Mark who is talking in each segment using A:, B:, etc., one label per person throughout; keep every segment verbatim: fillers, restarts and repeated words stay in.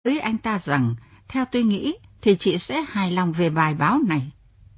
A: với anh ta rằng, theo tôi nghĩ, thì chị sẽ hài lòng về bài báo này.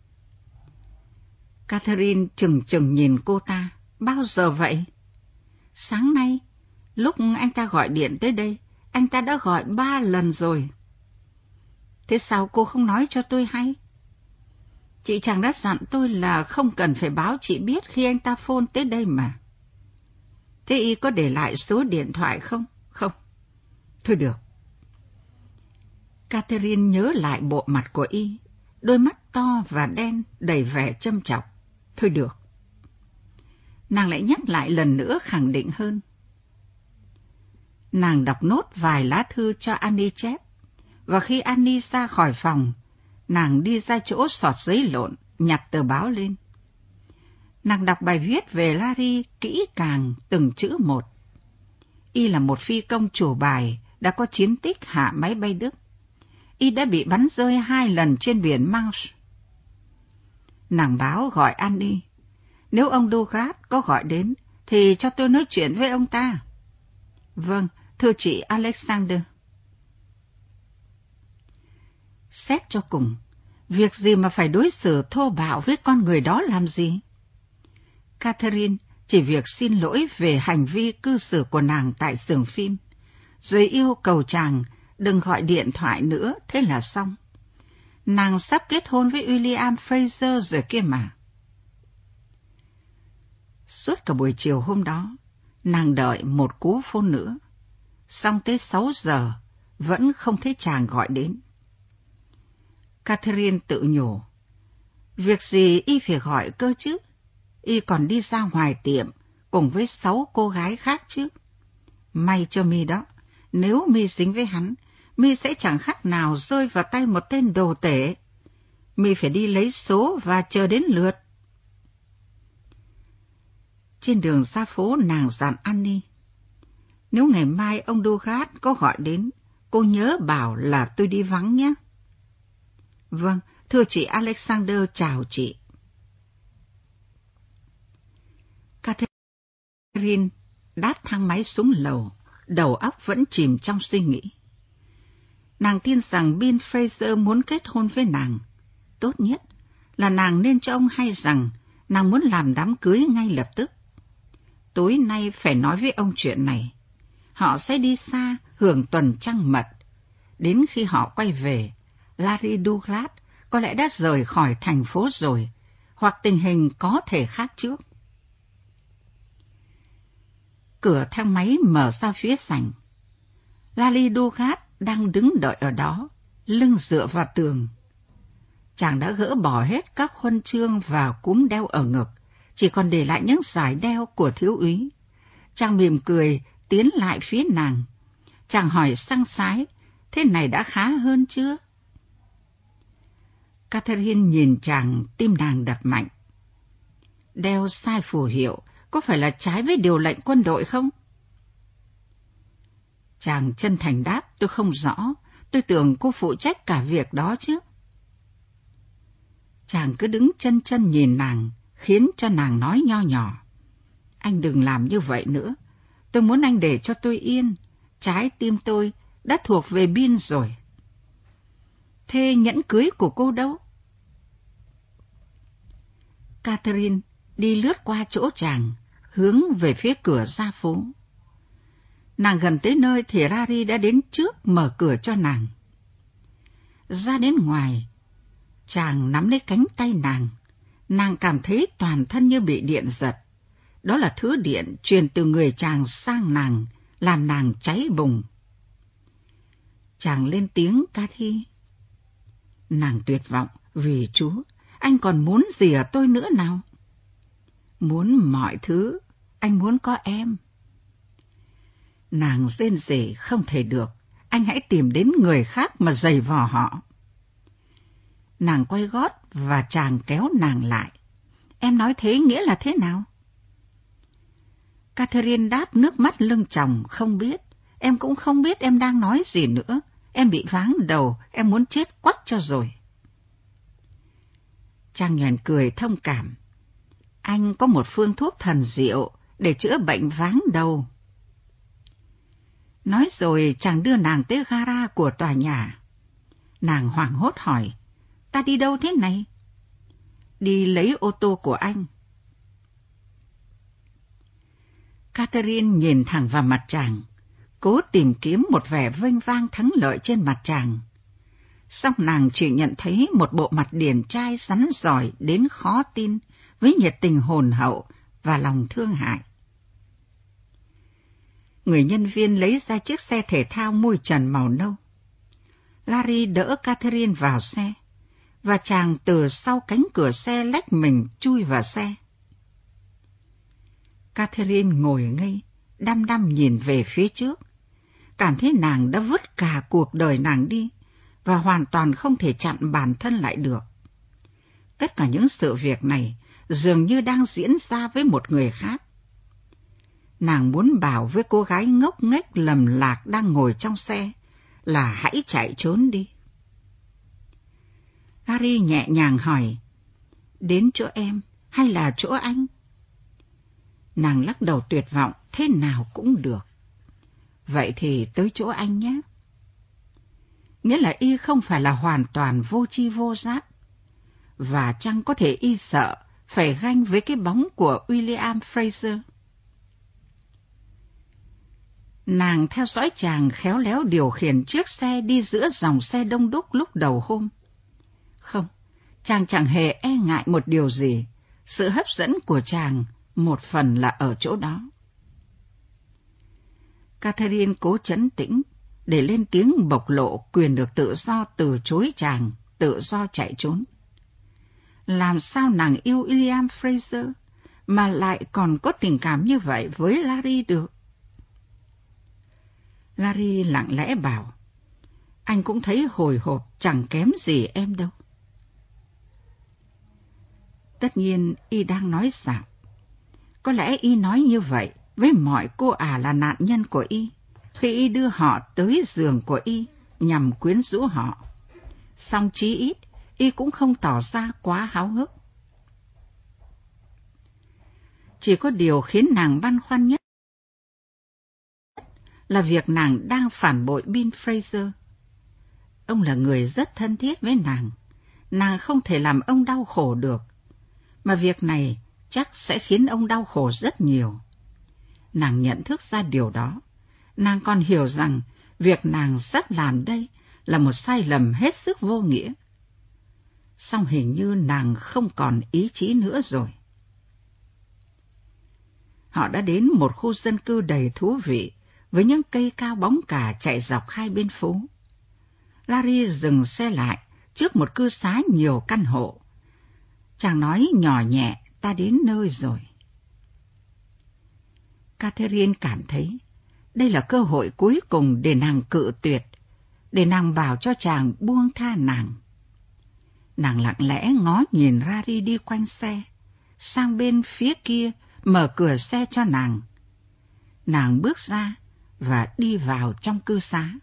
A: Catherine chừng chừng nhìn cô ta. Bao giờ vậy? Sáng nay, lúc anh ta gọi điện tới đây, anh ta đã gọi ba lần rồi. Thế sao cô không nói cho tôi hay? Chị chẳng đã dặn tôi là không cần phải báo chị biết khi anh ta phone tới đây mà. Thế y có để lại số điện thoại không? Không. Thôi được. Catherine nhớ lại bộ mặt của y, đôi mắt to và đen đầy vẻ châm chọc. Thôi được. Nàng lại nhắc lại lần nữa khẳng định hơn. Nàng đọc nốt vài lá thư cho Annie chép, và khi Annie ra khỏi phòng, nàng đi ra chỗ xọt giấy lộn, nhặt tờ báo lên. Nàng đọc bài viết về Larry kỹ càng từng chữ một. Y là một phi công chủ bài, đã có chiến tích hạ máy bay Đức. Y đã bị bắn rơi hai lần trên biển Manche. Nàng báo gọi Annie. Nếu ông Dugat có gọi đến, thì cho tôi nói chuyện với ông ta. Vâng, thưa chị Alexander. Xét cho cùng, việc gì mà phải đối xử thô bạo với con người đó làm gì? Catherine chỉ việc xin lỗi về hành vi cư xử của nàng tại xưởng phim, rồi yêu cầu chàng đừng gọi điện thoại nữa, thế là xong. Nàng sắp kết hôn với William Fraser rồi kia mà. Suốt cả buổi chiều hôm đó, nàng đợi một cú phone nữa. Xong tới sáu giờ, vẫn không thấy chàng gọi đến. Catherine tự nhủ. Việc gì y phải gọi cơ chứ? Y còn đi ra ngoài tiệm, cùng với sáu cô gái khác chứ. May cho mi đó, nếu mi dính với hắn, mi sẽ chẳng khác nào rơi vào tay một tên đồ tể. Mi phải đi lấy số và chờ đến lượt. Trên đường ra phố nàng dặn Annie. Nếu ngày mai ông Dugat có gọi đến, cô nhớ bảo là tôi đi vắng nhé. Vâng, thưa chị Alexander, chào chị. Catherine đáp thang máy xuống lầu, đầu óc vẫn chìm trong suy nghĩ. Nàng tin rằng Bill Fraser muốn kết hôn với nàng. Tốt nhất là nàng nên cho ông hay rằng nàng muốn làm đám cưới ngay lập tức. Tối nay phải nói với ông chuyện này. Họ sẽ đi xa hưởng tuần trăng mật. Đến khi họ quay về, Larry Douglas có lẽ đã rời khỏi thành phố rồi, hoặc tình hình có thể khác trước. Cửa thang máy mở ra phía sảnh. Larry Douglas đang đứng đợi ở đó, lưng dựa vào tường. Chàng đã gỡ bỏ hết các huân chương và cúm đeo ở ngực, chỉ còn để lại những dải đeo của thiếu úy. Chàng mỉm cười, tiến lại phía nàng. Chàng hỏi săng sái, thế này đã khá hơn chưa? Catherine nhìn chàng, tim nàng đập mạnh. Đeo sai phù hiệu, có phải là trái với điều lệnh quân đội không? Chàng chân thành đáp, tôi không rõ, tôi tưởng cô phụ trách cả việc đó chứ. Chàng cứ đứng chân chân nhìn nàng, khiến cho nàng nói nho nhỏ. Anh đừng làm như vậy nữa, tôi muốn anh để cho tôi yên, trái tim tôi đã thuộc về Bill rồi. Thế nhẫn cưới của cô đâu? Catherine đi lướt qua chỗ chàng, hướng về phía cửa ra phố. Nàng gần tới nơi thì Larry đã đến trước mở cửa cho nàng. Ra đến ngoài, chàng nắm lấy cánh tay nàng. Nàng cảm thấy toàn thân như bị điện giật. Đó là thứ điện truyền từ người chàng sang nàng, làm nàng cháy bùng. Chàng lên tiếng Cathy. Nàng tuyệt vọng, vì Chúa, anh còn muốn gì ở tôi nữa nào? Muốn mọi thứ, anh muốn có em. Nàng rên rỉ, không thể được, anh hãy tìm đến người khác mà giày vò họ. Nàng quay gót và chàng kéo nàng lại. Em nói thế nghĩa là thế nào? Catherine đáp nước mắt lưng tròng, không biết. Em cũng không biết em đang nói gì nữa. Em bị váng đầu, em muốn chết quắc cho rồi. Chàng nhoẻn cười thông cảm. Anh có một phương thuốc thần diệu để chữa bệnh váng đầu. Nói rồi chàng đưa nàng tới gara của tòa nhà. Nàng hoảng hốt hỏi, ta đi đâu thế này? Đi lấy ô tô của anh. Catherine nhìn thẳng vào mặt chàng, cố tìm kiếm một vẻ vênh vang thắng lợi trên mặt chàng. Song nàng chỉ nhận thấy một bộ mặt điển trai rắn giỏi đến khó tin, với nhiệt tình hồn hậu và lòng thương hại. Người nhân viên lấy ra chiếc xe thể thao mui trần màu nâu. Larry đỡ Catherine vào xe, và chàng từ sau cánh cửa xe lách mình chui vào xe. Catherine ngồi ngây, đăm đăm nhìn về phía trước, cảm thấy nàng đã vứt cả cuộc đời nàng đi, và hoàn toàn không thể chặn bản thân lại được. Tất cả những sự việc này dường như đang diễn ra với một người khác. Nàng muốn bảo với cô gái ngốc nghếch lầm lạc đang ngồi trong xe là hãy chạy trốn đi. Harry nhẹ nhàng hỏi, đến chỗ em hay là chỗ anh? Nàng lắc đầu tuyệt vọng, thế nào cũng được. Vậy thì tới chỗ anh nhé. Nghĩa là y không phải là hoàn toàn vô tri vô giác, và chăng có thể y sợ phải ganh với cái bóng của William Fraser. Nàng theo dõi chàng khéo léo điều khiển chiếc xe đi giữa dòng xe đông đúc lúc đầu hôm. Không, chàng chẳng hề e ngại một điều gì, sự hấp dẫn của chàng một phần là ở chỗ đó. Catherine cố trấn tĩnh để lên tiếng bộc lộ quyền được tự do từ chối chàng, tự do chạy trốn. Làm sao nàng yêu William Fraser mà lại còn có tình cảm như vậy với Larry được? Larry lặng lẽ bảo, anh cũng thấy hồi hộp chẳng kém gì em đâu. Tất nhiên y đang nói xạo. Có lẽ y nói như vậy với mọi cô ả là nạn nhân của y, khi y đưa họ tới giường của y nhằm quyến rũ họ. Song chí ít, y cũng không tỏ ra quá háo hức. Chỉ có điều khiến nàng băn khoăn nhất là việc nàng đang phản bội Bill Fraser. Ông là người rất thân thiết với nàng, nàng không thể làm ông đau khổ được, mà việc này chắc sẽ khiến ông đau khổ rất nhiều. Nàng nhận thức ra điều đó, nàng còn hiểu rằng việc nàng sắp làm đây là một sai lầm hết sức vô nghĩa. Song hình như nàng không còn ý chí nữa rồi. Họ đã đến một khu dân cư đầy thú vị, với những cây cao bóng cả chạy dọc hai bên phố. Larry dừng xe lại trước một cư xá nhiều căn hộ. Chàng nói nhỏ nhẹ, ta đến nơi rồi. Catherine cảm thấy đây là cơ hội cuối cùng để nàng cự tuyệt, để nàng bảo cho chàng buông tha nàng. Nàng lặng lẽ ngó nhìn Larry đi quanh xe, sang bên phía kia mở cửa xe cho nàng. Nàng bước ra và đi vào trong cư xá.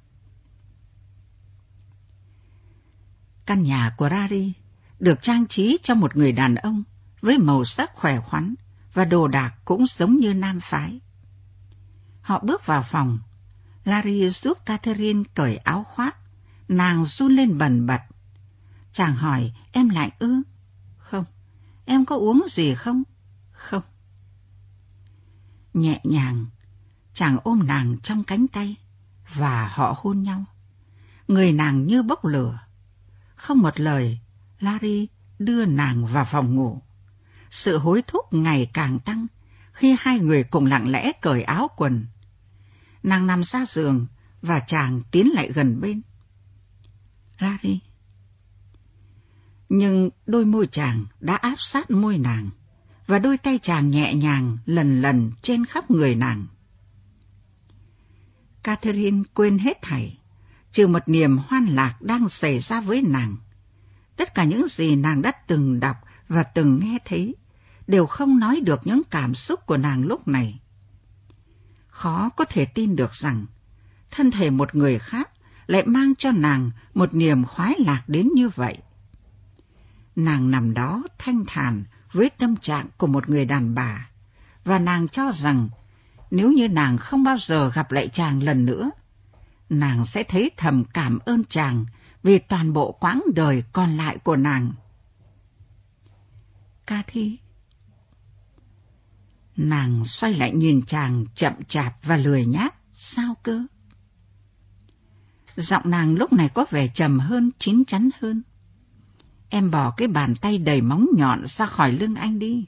A: Căn nhà của Larry được trang trí cho một người đàn ông với màu sắc khỏe khoắn và đồ đạc cũng giống như nam phái. Họ bước vào phòng. Larry giúp Catherine cởi áo khoác. Nàng run lên bần bật. Chàng hỏi, em lạnh ư? Không. Em có uống gì không? Không. Nhẹ nhàng, chàng ôm nàng trong cánh tay và họ hôn nhau. Người nàng như bốc lửa. Không một lời, Larry đưa nàng vào phòng ngủ. Sự hối thúc ngày càng tăng khi hai người cùng lặng lẽ cởi áo quần. Nàng nằm ra giường và chàng tiến lại gần bên. Larry. Nhưng đôi môi chàng đã áp sát môi nàng, và đôi tay chàng nhẹ nhàng lần lần trên khắp người nàng. Catherine quên hết thảy, trừ một niềm hoan lạc đang xảy ra với nàng. Tất cả những gì nàng đã từng đọc và từng nghe thấy đều không nói được những cảm xúc của nàng lúc này. Khó có thể tin được rằng thân thể một người khác lại mang cho nàng một niềm khoái lạc đến như vậy. Nàng nằm đó thanh thản với tâm trạng của một người đàn bà, và nàng cho rằng Nếu như nàng không bao giờ gặp lại chàng lần nữa, nàng sẽ thấy thầm cảm ơn chàng vì toàn bộ quãng đời còn lại của nàng. Cathy. Nàng xoay lại nhìn chàng chậm chạp và lười nhác. Sao cơ? Giọng nàng lúc này có vẻ trầm hơn, chín chắn hơn. Em bỏ cái bàn tay đầy móng nhọn ra khỏi lưng anh đi.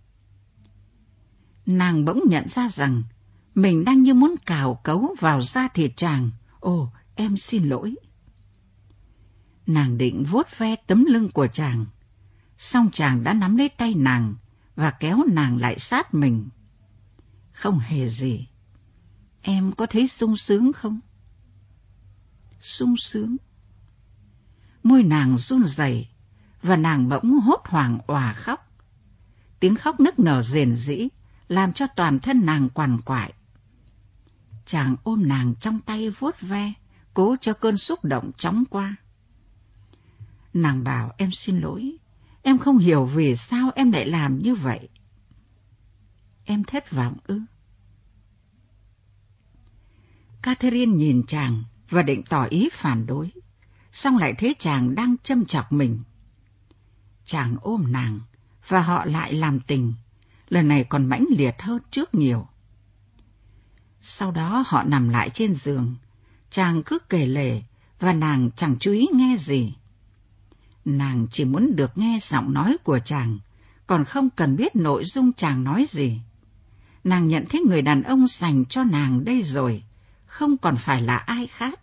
A: Nàng bỗng nhận ra rằng mình đang như muốn cào cấu vào da thịt chàng. Ồ, em xin lỗi. Nàng định vuốt ve tấm lưng của chàng, song chàng đã nắm lấy tay nàng và kéo nàng lại sát mình. Không hề gì. Em có thấy sung sướng không? Sung sướng. Môi nàng run rẩy và nàng bỗng hốt hoảng òa khóc. Tiếng khóc nức nở rền rĩ làm cho toàn thân nàng quằn quại. Chàng ôm nàng trong tay vuốt ve, cố cho cơn xúc động chóng qua. Nàng bảo em xin lỗi, em không hiểu vì sao em lại làm như vậy. Em thất vọng ư? Catherine nhìn chàng và định tỏ ý phản đối, song lại thấy chàng đang châm chọc mình. Chàng ôm nàng và họ lại làm tình, lần này còn mãnh liệt hơn trước nhiều. Sau đó họ nằm lại trên giường, chàng cứ kể lể và nàng chẳng chú ý nghe gì. Nàng chỉ muốn được nghe giọng nói của chàng, còn không cần biết nội dung chàng nói gì. Nàng nhận thấy người đàn ông dành cho nàng đây rồi, không còn phải là ai khác.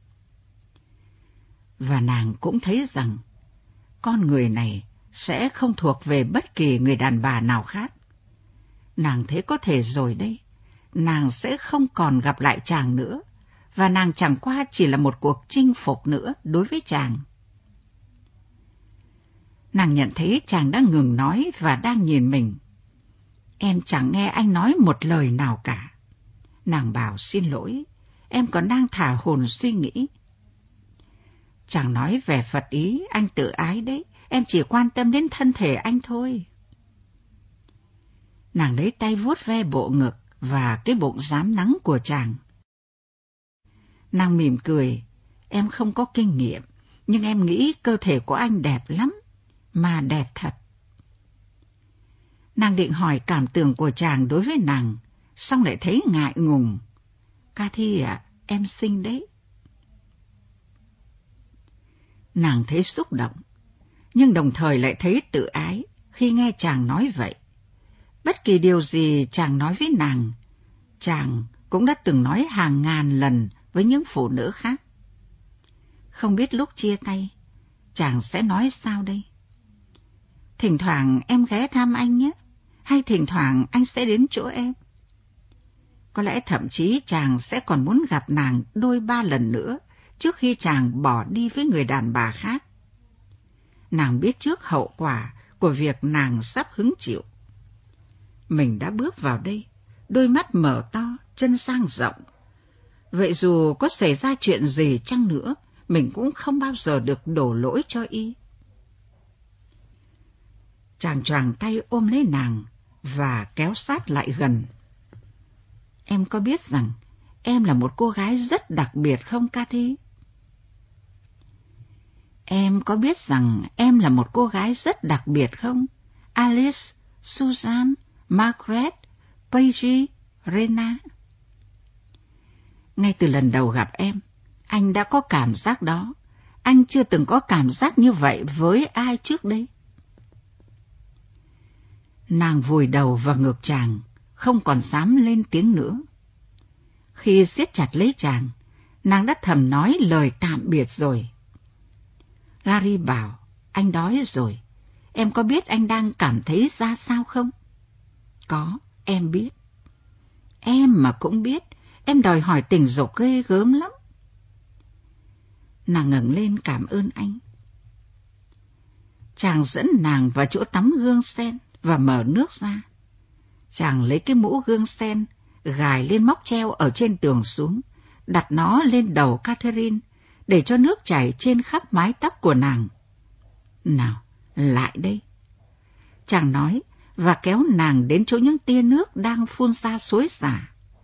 A: Và nàng cũng thấy rằng con người này sẽ không thuộc về bất kỳ người đàn bà nào khác. Nàng thấy có thể rồi đây, nàng sẽ không còn gặp lại chàng nữa, và nàng chẳng qua chỉ là một cuộc chinh phục nữa đối với chàng. Nàng nhận thấy chàng đã ngừng nói và đang nhìn mình. Em chẳng nghe anh nói một lời nào cả. Nàng bảo xin lỗi, em còn đang thả hồn suy nghĩ. Chàng nói về Phật ý, anh tự ái đấy, em chỉ quan tâm đến thân thể anh thôi. Nàng lấy tay vuốt ve bộ ngực và cái bụng rám nắng của chàng. Nàng mỉm cười, em không có kinh nghiệm, nhưng em nghĩ cơ thể của anh đẹp lắm, mà đẹp thật. Nàng định hỏi cảm tưởng của chàng đối với nàng, song lại thấy ngại ngùng. Cathy ạ, à, em xinh đấy. Nàng thấy xúc động, nhưng đồng thời lại thấy tự ái khi nghe chàng nói vậy. Bất kỳ điều gì chàng nói với nàng, chàng cũng đã từng nói hàng ngàn lần với những phụ nữ khác. Không biết lúc chia tay, chàng sẽ nói sao đây? Thỉnh thoảng em ghé thăm anh nhé, hay thỉnh thoảng anh sẽ đến chỗ em. Có lẽ thậm chí chàng sẽ còn muốn gặp nàng đôi ba lần nữa trước khi chàng bỏ đi với người đàn bà khác. Nàng biết trước hậu quả của việc nàng sắp hứng chịu. Mình đã bước vào đây, đôi mắt mở to, chân sang rộng. Vậy dù có xảy ra chuyện gì chăng nữa, mình cũng không bao giờ được đổ lỗi cho y. Chàng choàng tay ôm lấy nàng và kéo sát lại gần. Em có biết rằng em là một cô gái rất đặc biệt không, Cathy? Em có biết rằng em là một cô gái rất đặc biệt không? Alice, Susan, Margaret, Paige, Rena. Ngay từ lần đầu gặp em, anh đã có cảm giác đó. Anh chưa từng có cảm giác như vậy với ai trước đây. Nàng vùi đầu vào ngực chàng, không còn dám lên tiếng nữa. Khi siết chặt lấy chàng, nàng đã thầm nói lời tạm biệt rồi. Larry bảo, anh đói rồi. Em có biết anh đang cảm thấy ra sao không? Có, em biết. Em mà cũng biết, em đòi hỏi tình dục ghê gớm lắm. Nàng ngẩng lên cảm ơn anh. Chàng dẫn nàng vào chỗ tắm gương sen và mở nước ra. Chàng lấy cái mũ gương sen, gài lên móc treo ở trên tường xuống, đặt nó lên đầu Catherine, để cho nước chảy trên khắp mái tóc của nàng. Nào, lại đây. Chàng nói, và kéo nàng đến chỗ những tia nước đang phun ra xối xả.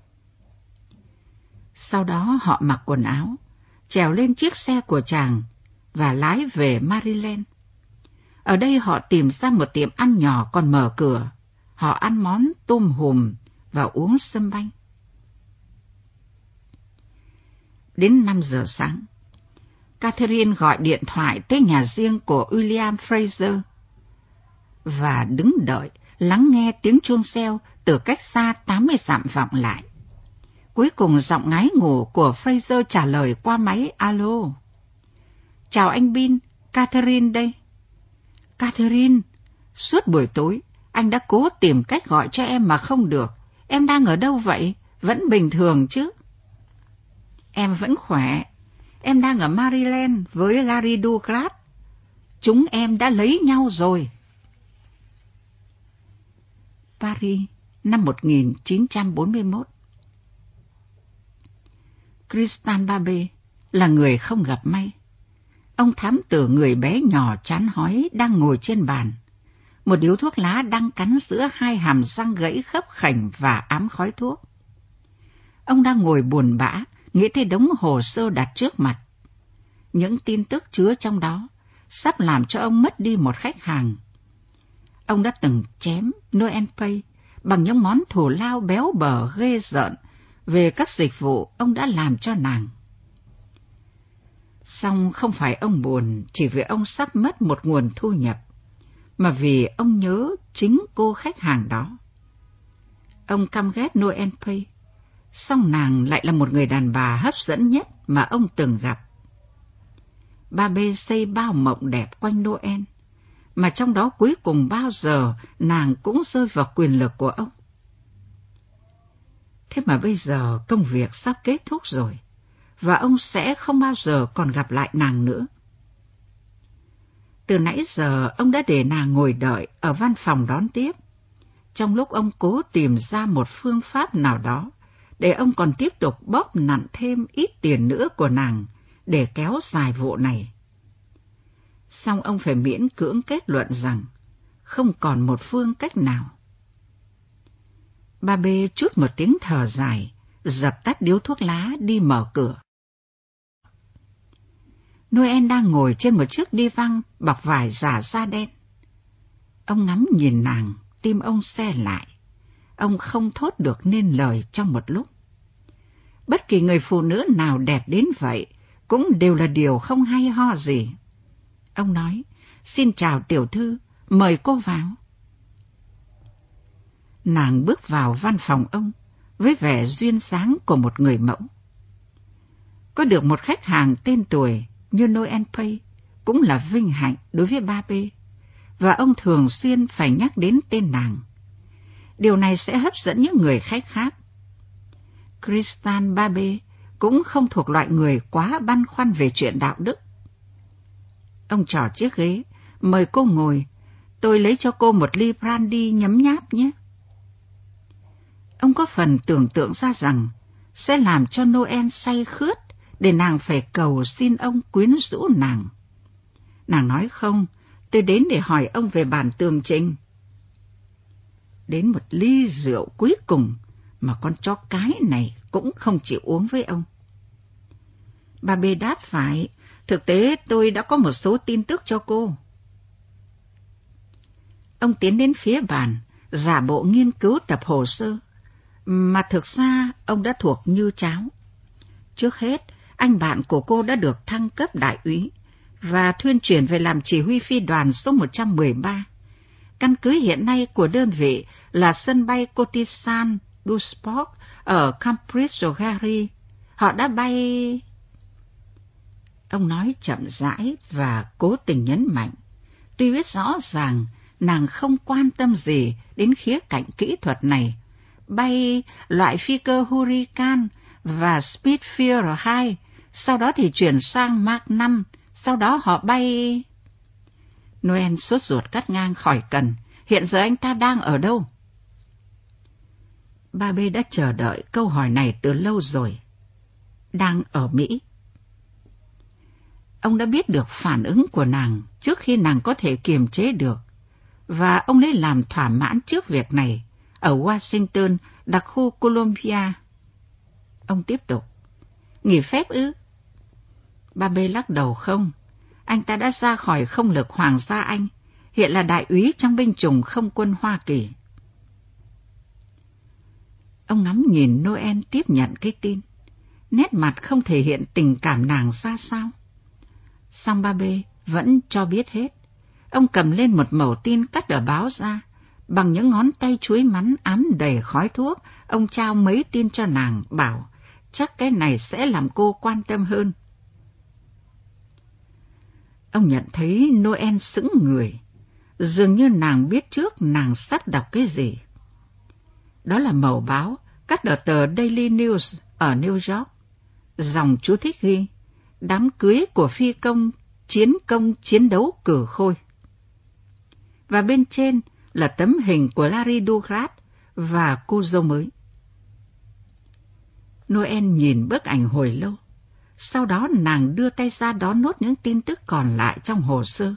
A: Sau đó họ mặc quần áo, trèo lên chiếc xe của chàng và lái về Maryland. Ở đây họ tìm ra một tiệm ăn nhỏ còn mở cửa. Họ ăn món tôm hùm và uống sâm banh. Đến năm giờ sáng, Catherine gọi điện thoại tới nhà riêng của William Fraser và đứng đợi, lắng nghe tiếng chuông reo từ cách xa tám mươi dặm vọng lại. Cuối cùng giọng ngái ngủ của Fraser trả lời qua máy alo. Chào anh Bin, Catherine đây. Catherine, suốt buổi tối, anh đã cố tìm cách gọi cho em mà không được. Em đang ở đâu vậy? Vẫn bình thường chứ? Em vẫn khỏe. Em đang ở Maryland với Gary Douglas. Chúng em đã lấy nhau rồi. Paris, năm một nghìn chín trăm bốn mươi mốt. Christian Babé là người không gặp may. Ông thám tử người bé nhỏ chán hói đang ngồi trên bàn. Một điếu thuốc lá đang cắn giữa hai hàm răng gãy khấp khểnh và ám khói thuốc. Ông đang ngồi buồn bã, nghĩ tới đống hồ sơ đặt trước mặt. Những tin tức chứa trong đó sắp làm cho ông mất đi một khách hàng. Ông đã từng chém Noel Pay bằng những món thù lao béo bở ghê rợn về các dịch vụ ông đã làm cho nàng. Song không phải ông buồn chỉ vì ông sắp mất một nguồn thu nhập, mà vì ông nhớ chính cô khách hàng đó. Ông căm ghét Noel Pay, song nàng lại là một người đàn bà hấp dẫn nhất mà ông từng gặp. Babé xây bao mộng đẹp quanh Noel, mà trong đó cuối cùng bao giờ nàng cũng rơi vào quyền lực của ông. Thế mà bây giờ công việc sắp kết thúc rồi, và ông sẽ không bao giờ còn gặp lại nàng nữa. Từ nãy giờ ông đã để nàng ngồi đợi ở văn phòng đón tiếp, trong lúc ông cố tìm ra một phương pháp nào đó để ông còn tiếp tục bóp nặn thêm ít tiền nữa của nàng để kéo dài vụ này. Song ông phải miễn cưỡng kết luận rằng không còn một phương cách nào. Babé trút một tiếng thở dài, dập tắt điếu thuốc lá đi mở cửa. Noel đang ngồi trên một chiếc đi văng bọc vải giả da đen. Ông ngắm nhìn nàng, tim ông se lại. Ông không thốt được nên lời trong một lúc. Bất kỳ người phụ nữ nào đẹp đến vậy cũng đều là điều không hay ho gì. Ông nói, xin chào tiểu thư, mời cô vào. Nàng bước vào văn phòng ông với vẻ duyên dáng của một người mẫu. Có được một khách hàng tên tuổi như Noel Pay cũng là vinh hạnh đối với Babé, và ông thường xuyên phải nhắc đến tên nàng. Điều này sẽ hấp dẫn những người khách khác. Christian Babé cũng không thuộc loại người quá băn khoăn về chuyện đạo đức. Ông trỏ chiếc ghế, mời cô ngồi, tôi lấy cho cô một ly brandy nhấm nháp nhé. Ông có phần tưởng tượng ra rằng sẽ làm cho Noel say khướt để nàng phải cầu xin ông quyến rũ nàng. Nàng nói không, tôi đến để hỏi ông về bản tường trình. Đến một ly rượu cuối cùng mà con chó cái này cũng không chịu uống với ông. Babé đáp phải, thực tế tôi đã có một số tin tức cho cô. Ông tiến đến phía bàn, giả bộ nghiên cứu tập hồ sơ, mà thực ra ông đã thuộc như cháo. Trước hết, anh bạn của cô đã được thăng cấp đại úy và thuyên chuyển về làm chỉ huy phi đoàn số một trăm mười ba. Căn cứ hiện nay của đơn vị là sân bay Cotissan du Sport ở Cambridge Gary. Họ đã bay... Ông nói chậm rãi và cố tình nhấn mạnh, tuy biết rõ ràng nàng không quan tâm gì đến khía cạnh kỹ thuật này, bay loại phi cơ Hurricane và Spitfire hai, sau đó thì chuyển sang Mach năm, sau đó họ bay... Noel sốt ruột cắt ngang khỏi cần, hiện giờ anh ta đang ở đâu? Babé đã chờ đợi câu hỏi này từ lâu rồi. Đang ở Mỹ. Ông đã biết được phản ứng của nàng trước khi nàng có thể kiềm chế được, và ông lấy làm thỏa mãn trước việc này ở Washington, đặc khu Columbia. Ông tiếp tục, Nghỉ phép ư? Ba B lắc đầu không. Anh ta đã ra khỏi không lực Hoàng gia Anh, hiện là đại úy trong binh chủng không quân Hoa Kỳ. Ông ngắm nhìn Noel tiếp nhận cái tin. Nét mặt không thể hiện tình cảm nàng ra sao. Song ba B vẫn cho biết hết. Ông cầm lên một mẩu tin cắt ở báo ra. Bằng những ngón tay chuối mắn ám đầy khói thuốc, ông trao mấy tin cho nàng, bảo chắc cái này sẽ làm cô quan tâm hơn. Ông nhận thấy Noel sững người, dường như nàng biết trước nàng sắp đọc cái gì. Đó là mẩu báo cắt ở tờ Daily News ở New York. Dòng chú thích ghi, đám cưới của phi công, chiến công chiến đấu cử khôi. Và bên trên là tấm hình của Larry Douglas và cô dâu mới. Noel nhìn bức ảnh hồi lâu, sau đó nàng đưa tay ra đón nốt những tin tức còn lại trong hồ sơ.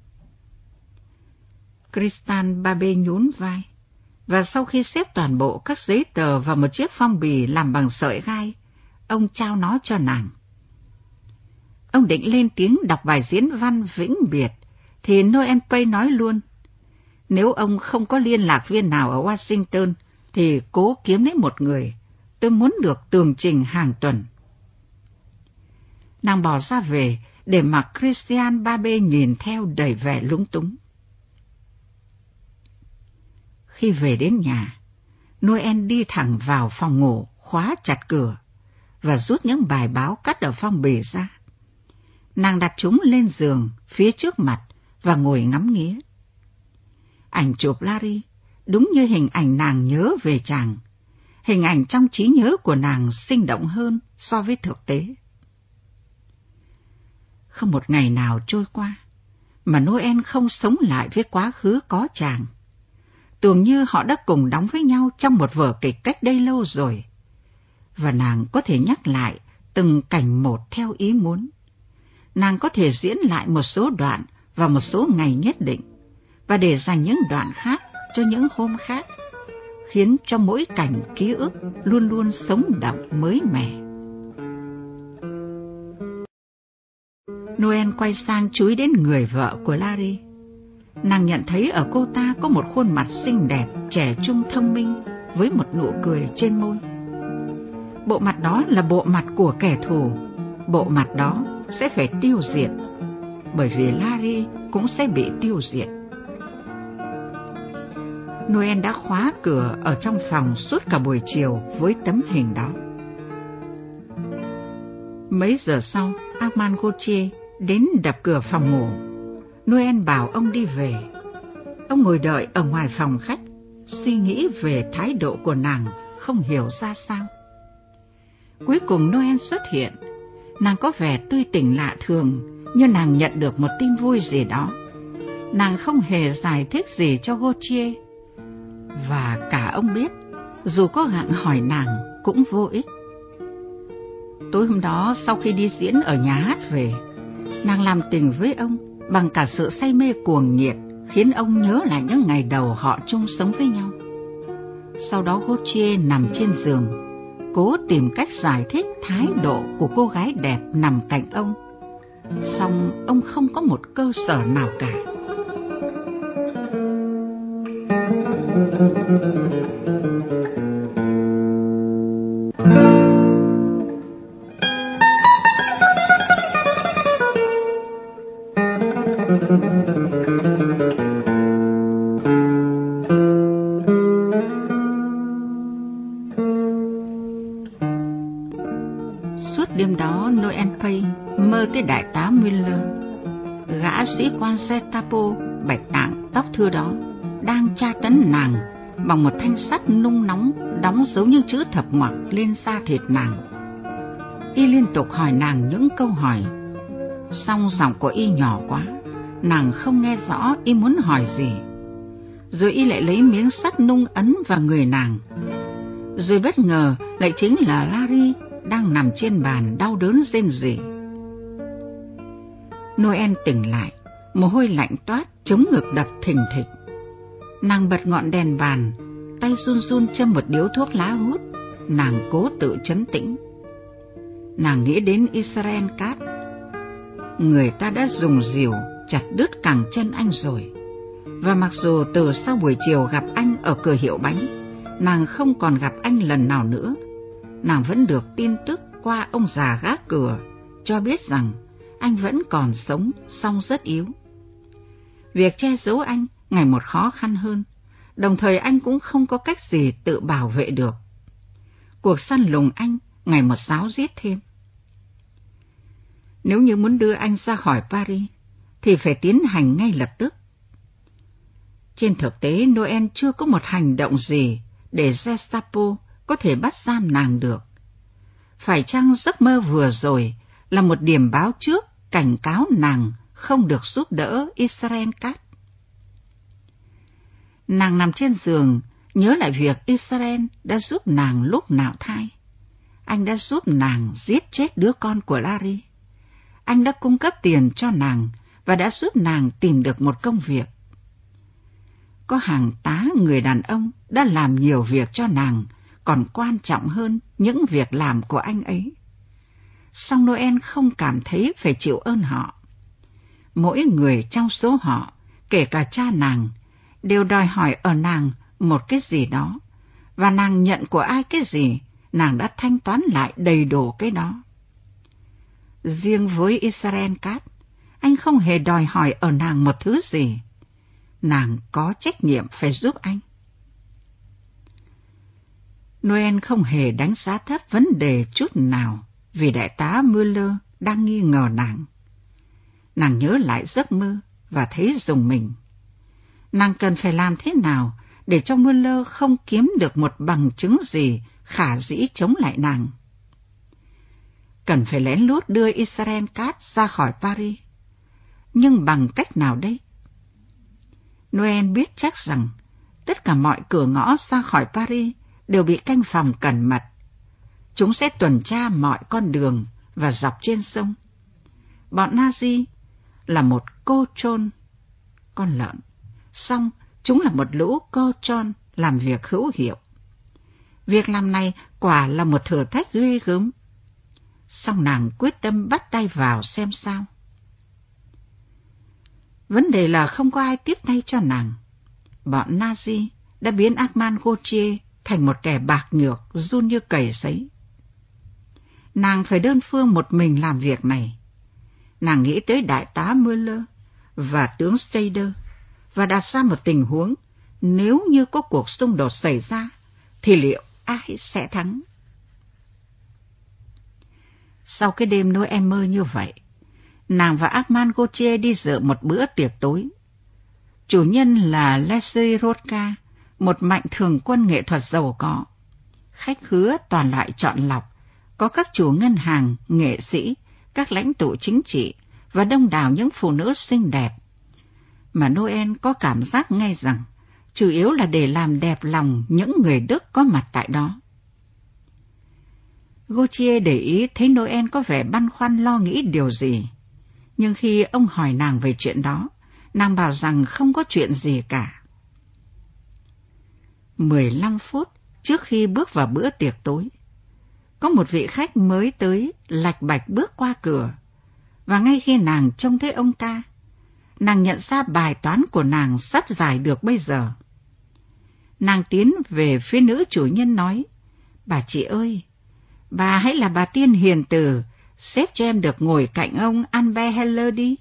A: Christian ba B nhún vai, và sau khi xếp toàn bộ các giấy tờ vào một chiếc phong bì làm bằng sợi gai, ông trao nó cho nàng. Ông định lên tiếng đọc bài diễn văn vĩnh biệt, thì Noel Pay nói luôn, nếu ông không có liên lạc viên nào ở Washington, thì cố kiếm lấy một người, tôi muốn được tường trình hàng tuần. Nàng bỏ ra về, để mặc Christian ba B nhìn theo đầy vẻ lúng túng. Khi về đến nhà, Noel đi thẳng vào phòng ngủ, khóa chặt cửa, và rút những bài báo cắt ở phong bì ra. Nàng đặt chúng lên giường, phía trước mặt, và ngồi ngắm nghía. Ảnh chụp Larry, đúng như hình ảnh nàng nhớ về chàng. Hình ảnh trong trí nhớ của nàng sinh động hơn so với thực tế. Không một ngày nào trôi qua, mà Noel không sống lại với quá khứ có chàng. Tưởng như họ đã cùng đóng với nhau trong một vở kịch cách đây lâu rồi. Và nàng có thể nhắc lại từng cảnh một theo ý muốn. Nàng có thể diễn lại một số đoạn vào một số ngày nhất định, và để dành những đoạn khác cho những hôm khác, khiến cho mỗi cảnh ký ức luôn luôn sống động mới mẻ. Noel quay sang chúi đến người vợ của Larry. Nàng nhận thấy ở cô ta có một khuôn mặt xinh đẹp, trẻ trung thông minh, với một nụ cười trên môi. Bộ mặt đó là bộ mặt của kẻ thù, bộ mặt đó sẽ phải tiêu diệt, bởi vì Larry cũng sẽ bị tiêu diệt. Noel đã khóa cửa ở trong phòng suốt cả buổi chiều với tấm hình đó. Mấy giờ sau, Armand Gauthier đến đập cửa phòng ngủ. Noel bảo ông đi về. Ông ngồi đợi ở ngoài phòng khách, suy nghĩ về thái độ của nàng, không hiểu ra sao. Cuối cùng Noel xuất hiện. Nàng có vẻ tươi tỉnh lạ thường, như nàng nhận được một tin vui gì đó. Nàng không hề giải thích gì cho Gauthier, và cả ông biết, dù có gặng hỏi nàng cũng vô ích. Tối hôm đó, sau khi đi diễn ở nhà hát về, nàng làm tình với ông bằng cả sự say mê cuồng nhiệt, khiến ông nhớ lại những ngày đầu họ chung sống với nhau. Sau đó Gauthier nằm trên giường, cố tìm cách giải thích thái độ của cô gái đẹp nằm cạnh ông. Song ông không có một cơ sở nào cả. Suốt đêm đó, Noel Pay mơ tới đại tá Mueller, gã sĩ quan Gestapo bạch tạng tóc thưa đó, đang tra tấn nàng bằng một thanh sắt nung nóng đóng dấu những chữ thập ngoặc lên da thịt nàng. Y liên tục hỏi nàng những câu hỏi, song giọng của y nhỏ quá, nàng không nghe rõ y muốn hỏi gì. Rồi y lại lấy miếng sắt nung ấn vào người nàng. Rồi bất ngờ lại chính là Larry đang nằm trên bàn đau đớn rên rỉ. Noel tỉnh lại, mồ hôi lạnh toát, chống ngực đập thình thịch. Nàng bật ngọn đèn bàn, tay run run châm một điếu thuốc lá hút. Nàng cố tự trấn tĩnh. nàng nghĩ đến Israel Cát. Người ta đã dùng rìu chặt đứt cẳng chân anh rồi. Và mặc dù từ sau buổi chiều gặp anh ở cửa hiệu bánh, nàng không còn gặp anh lần nào nữa, nàng vẫn được tin tức qua ông già gác cửa cho biết rằng anh vẫn còn sống, song rất yếu. Việc che giấu anh ngày một khó khăn hơn, đồng thời anh cũng không có cách gì tự bảo vệ được. Cuộc săn lùng anh ngày một ráo riết thêm. Nếu như muốn đưa anh ra khỏi Paris, thì phải tiến hành ngay lập tức. Trên thực tế, Noel chưa có một hành động gì để Gestapo có thể bắt giam nàng được. Phải chăng giấc mơ vừa rồi là một điểm báo trước cảnh cáo nàng không được giúp đỡ Israel Cát? Nàng nằm trên giường, nhớ lại việc Israel đã giúp nàng lúc nạo thai. Anh đã giúp nàng giết chết đứa con của Larry. Anh đã cung cấp tiền cho nàng và đã giúp nàng tìm được một công việc. Có hàng tá người đàn ông đã làm nhiều việc cho nàng, còn quan trọng hơn những việc làm của anh ấy. Song Noel không cảm thấy phải chịu ơn họ. Mỗi người trong số họ, kể cả cha nàng, đều đòi hỏi ở nàng một cái gì đó, và nàng nhận của ai cái gì, nàng đã thanh toán lại đầy đủ cái đó. Riêng với Israel Cát, anh không hề đòi hỏi ở nàng một thứ gì. Nàng có trách nhiệm phải giúp anh. Noel không hề đánh giá thấp vấn đề chút nào vì đại tá Müller đang nghi ngờ nàng. Nàng nhớ lại giấc mơ và thấy rùng mình. Nàng cần phải làm thế nào để cho Müller không kiếm được một bằng chứng gì khả dĩ chống lại nàng? Cần phải lén lút đưa Israel Cát ra khỏi Paris. Nhưng bằng cách nào đây? Noel biết chắc rằng tất cả mọi cửa ngõ ra khỏi Paris đều bị canh phòng cẩn mật. Chúng sẽ tuần tra mọi con đường và dọc trên sông. Bọn Nazi là một cô trôn, con lợn, song chúng là một lũ cô trôn làm việc hữu hiệu. Việc làm này quả là một thử thách ghê gớm. Song nàng quyết tâm bắt tay vào xem sao. Vấn đề là không có ai tiếp tay cho nàng. Bọn Nazi đã biến Armand Gauthier thành một kẻ bạc nhược, run như cầy sấy. Nàng phải đơn phương một mình làm việc này. Nàng nghĩ tới đại tá Müller và tướng Steider và đặt ra một tình huống, nếu như có cuộc xung đột xảy ra, thì liệu ai sẽ thắng? Sau cái đêm Noel mơ như vậy, nàng và Armand Gauthier đi dự một bữa tiệc tối. Chủ nhân là Leslie Rothka, một mạnh thường quân nghệ thuật giàu có. Khách khứa toàn loại chọn lọc, có các chủ ngân hàng, nghệ sĩ, các lãnh tụ chính trị và đông đảo những phụ nữ xinh đẹp. Mà Noel có cảm giác ngay rằng, chủ yếu là để làm đẹp lòng những người Đức có mặt tại đó. Gauthier để ý thấy Noel có vẻ băn khoăn lo nghĩ điều gì. Nhưng khi ông hỏi nàng về chuyện đó, nàng bảo rằng không có chuyện gì cả. mười lăm phút trước khi bước vào bữa tiệc tối, có một vị khách mới tới lạch bạch bước qua cửa, và ngay khi nàng trông thấy ông ta, nàng nhận ra bài toán của nàng sắp giải được bây giờ. Nàng tiến về phía nữ chủ nhân nói, bà chị ơi, bà hãy là bà tiên hiền từ, xếp cho em được ngồi cạnh ông Albert Heller đi.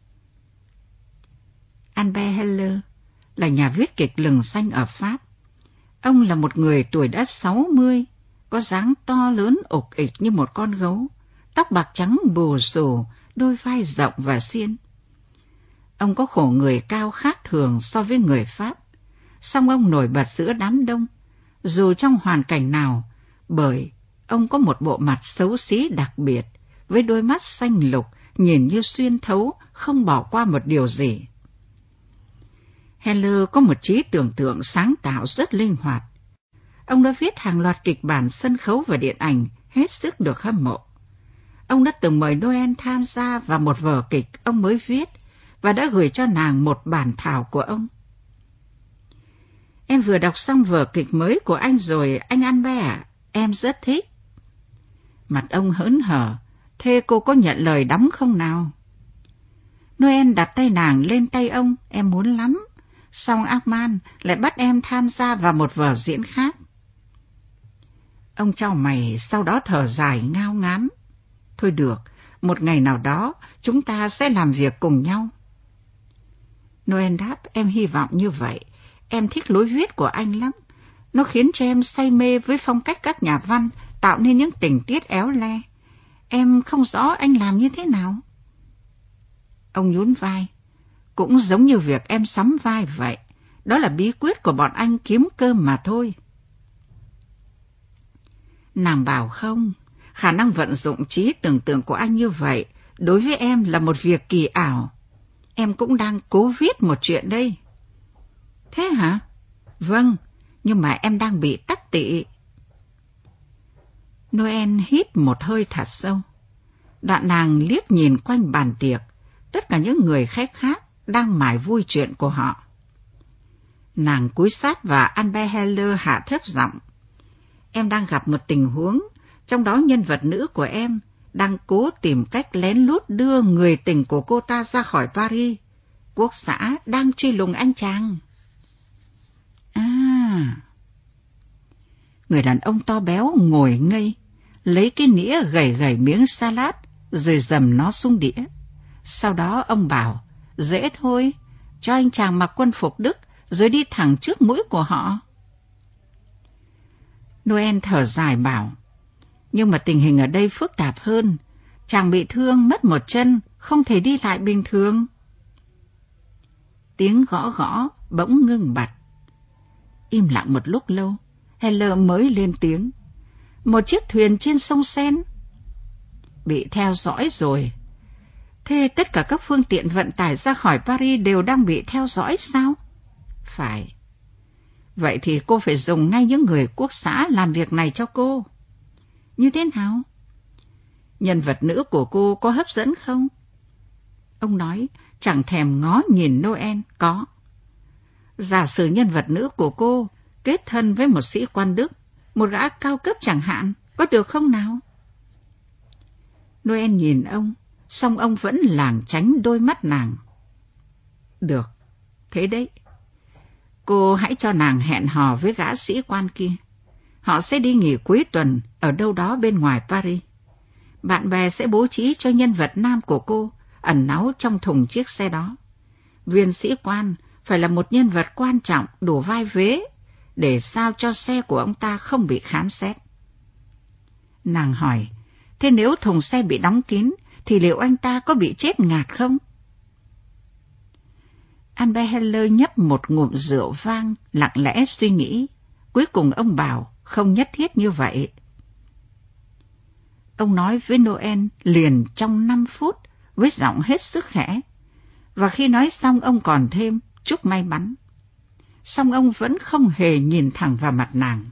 A: Albert Heller là nhà viết kịch lừng danh ở Pháp. Ông là một người tuổi đã sáu mươi, có dáng to lớn ục ịch như một con gấu, tóc bạc trắng bù xù, đôi vai rộng và xiên. Ông có khổ người cao khác thường so với người Pháp, song ông nổi bật giữa đám đông, dù trong hoàn cảnh nào, bởi ông có một bộ mặt xấu xí đặc biệt, với đôi mắt xanh lục, nhìn như xuyên thấu, không bỏ qua một điều gì. Heller có một trí tưởng tượng sáng tạo rất linh hoạt. Ông đã viết hàng loạt kịch bản sân khấu và điện ảnh hết sức được hâm mộ. Ông đã từng mời Noel tham gia vào một vở kịch ông mới viết và đã gửi cho nàng một bản thảo của ông. Em vừa đọc xong vở kịch mới của anh rồi, anh Albert ạ, em rất thích. Mặt ông hớn hở. Thế cô có nhận lời đóng không nào? Noel đặt tay nàng lên tay ông. Em muốn lắm. Xong Armand lại bắt em tham gia vào một vở diễn khác. Ông chau mày, sau đó thở dài ngao ngán. Thôi được, một ngày nào đó chúng ta sẽ làm việc cùng nhau. Noel đáp, em hy vọng như vậy. Em thích lối viết của anh lắm. Nó khiến cho em say mê với phong cách các nhà văn, tạo nên những tình tiết éo le. Em không rõ anh làm như thế nào. Ông nhún vai. Cũng giống như việc em sắm vai vậy. Đó là bí quyết của bọn anh kiếm cơm mà thôi. Nàng bảo không, khả năng vận dụng trí tưởng tượng của anh như vậy đối với em là một việc kỳ ảo. Em cũng đang cố viết một chuyện đây. Thế hả? Vâng, nhưng mà em đang bị tắc tị. Noel hít một hơi thật sâu. Đoạn nàng liếc nhìn quanh bàn tiệc, tất cả những người khách khác đang mải vui chuyện của họ. Nàng cúi sát và Anne Heller hạ thấp giọng. Em đang gặp một tình huống, trong đó nhân vật nữ của em đang cố tìm cách lén lút đưa người tình của cô ta ra khỏi Paris. Quốc xã đang truy lùng anh chàng. À... Người đàn ông to béo ngồi ngây, lấy cái nĩa gẩy gẩy miếng salad, rồi dầm nó xuống đĩa. Sau đó ông bảo, dễ thôi, cho anh chàng mặc quân phục Đức, rồi đi thẳng trước mũi của họ. Noel thở dài bảo, nhưng mà tình hình ở đây phức tạp hơn. Chàng bị thương, mất một chân, không thể đi lại bình thường. Tiếng gõ gõ bỗng ngưng bặt. Im lặng một lúc lâu, Heller mới lên tiếng. Một chiếc thuyền trên sông Sen. Bị theo dõi rồi. Thế tất cả các phương tiện vận tải ra khỏi Paris đều đang bị theo dõi sao? Phải. Vậy thì cô phải dùng ngay những người quốc xã làm việc này cho cô. Như thế nào? Nhân vật nữ của cô có hấp dẫn không? Ông nói, chẳng thèm ngó nhìn Noel. Có. Giả sử nhân vật nữ của cô kết thân với một sĩ quan Đức, một gã cao cấp chẳng hạn, có được không nào? Noel nhìn ông, song ông vẫn lảng tránh đôi mắt nàng. Được, thế đấy. Cô hãy cho nàng hẹn hò với gã sĩ quan kia. Họ sẽ đi nghỉ cuối tuần ở đâu đó bên ngoài Paris. Bạn bè sẽ bố trí cho nhân vật nam của cô ẩn náu trong thùng chiếc xe đó. Viên sĩ quan phải là một nhân vật quan trọng đủ vai vế để sao cho xe của ông ta không bị khám xét. Nàng hỏi, thế nếu thùng xe bị đóng kín thì liệu anh ta có bị chết ngạt không? Anne Heller nhấp một ngụm rượu vang, lặng lẽ suy nghĩ. Cuối cùng ông bảo, không nhất thiết như vậy. Ông nói với Noel liền trong năm phút, với giọng hết sức khẽ. Và khi nói xong ông còn thêm, chúc may mắn. Song ông vẫn không hề nhìn thẳng vào mặt nàng.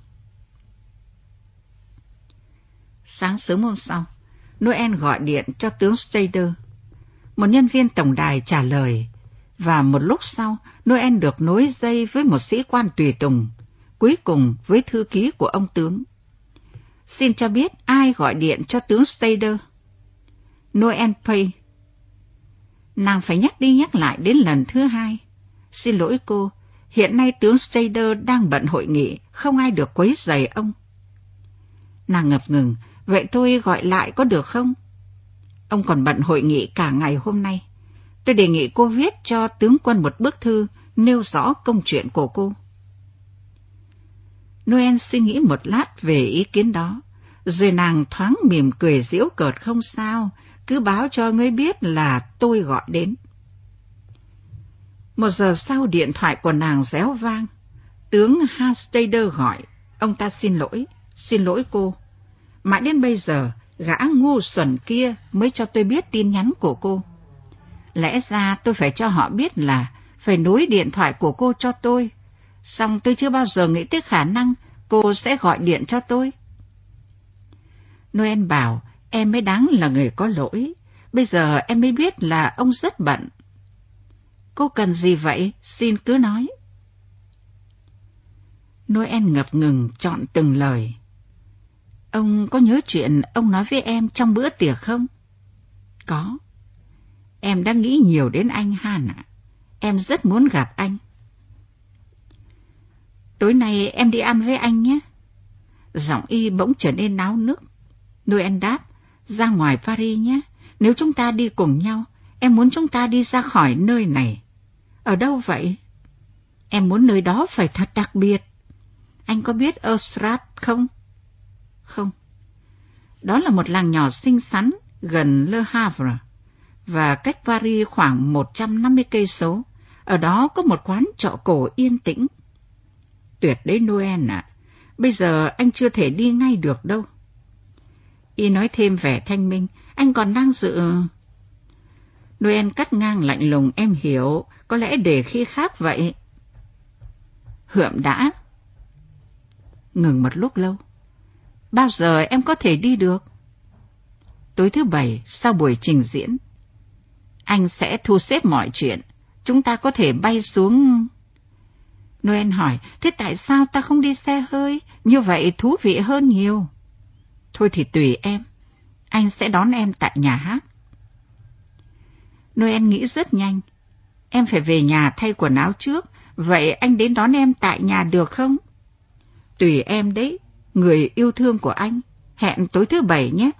A: Sáng sớm hôm sau, Noel gọi điện cho tướng Stader. Một nhân viên tổng đài trả lời, và một lúc sau, Noel được nối dây với một sĩ quan tùy tùng, cuối cùng với thư ký của ông tướng. Xin cho biết ai gọi điện cho tướng Stader? Noel Pay. Nàng phải nhắc đi nhắc lại đến lần thứ hai. Xin lỗi cô, hiện nay tướng Stader đang bận hội nghị, không ai được quấy rầy ông. Nàng ngập ngừng, vậy tôi gọi lại có được không? Ông còn bận hội nghị cả ngày hôm nay. Tôi đề nghị cô viết cho tướng quân một bức thư nêu rõ công chuyện của cô. Noel suy nghĩ một lát về ý kiến đó, rồi nàng thoáng mỉm cười giễu cợt, không sao, cứ báo cho ngươi biết là tôi gọi đến. Một giờ sau điện thoại của nàng réo vang. Tướng Hastader gọi, ông ta xin lỗi, xin lỗi cô. Mãi đến bây giờ, gã ngu xuẩn kia mới cho tôi biết tin nhắn của cô. Lẽ ra tôi phải cho họ biết là phải nối điện thoại của cô cho tôi. Song tôi chưa bao giờ nghĩ tới khả năng cô sẽ gọi điện cho tôi. Noel bảo, em mới đáng là người có lỗi. Bây giờ em mới biết là ông rất bận. Cô cần gì vậy? Xin cứ nói. Noel ngập ngừng chọn từng lời. Ông có nhớ chuyện ông nói với em trong bữa tiệc không? Có. Em đã nghĩ nhiều đến anh Han ạ. Em rất muốn gặp anh. Tối nay em đi ăn với anh nhé. Giọng Y bỗng trở nên náo nức. Noel đáp, ra ngoài Paris nhé. Nếu chúng ta đi cùng nhau, em muốn chúng ta đi ra khỏi nơi này. Ở đâu vậy? Em muốn nơi đó phải thật đặc biệt. Anh có biết Eustrate không? Không. Đó là một làng nhỏ xinh xắn gần Le Havre và cách Paris khoảng một trăm năm mươi cây số. Ở đó có một quán trọ cổ yên tĩnh. Tuyệt đấy Noel ạ. À. Bây giờ anh chưa thể đi ngay được đâu. Y nói thêm vẻ thanh minh. Anh còn đang dự... Noel cắt ngang lạnh lùng. Em hiểu. Có lẽ để khi khác vậy. Hượm đã. Ngừng một lúc lâu. Bao giờ em có thể đi được? Tối thứ Bảy, sau buổi trình diễn. Anh sẽ thu xếp mọi chuyện. Chúng ta có thể bay xuống... Noel hỏi, thế tại sao ta không đi xe hơi? Như vậy thú vị hơn nhiều. Thôi thì tùy em. Anh sẽ đón em tại nhà hát. Noel nghĩ rất nhanh. Em phải về nhà thay quần áo trước. Vậy anh đến đón em tại nhà được không? Tùy em đấy, người yêu thương của anh. Hẹn tối thứ Bảy nhé.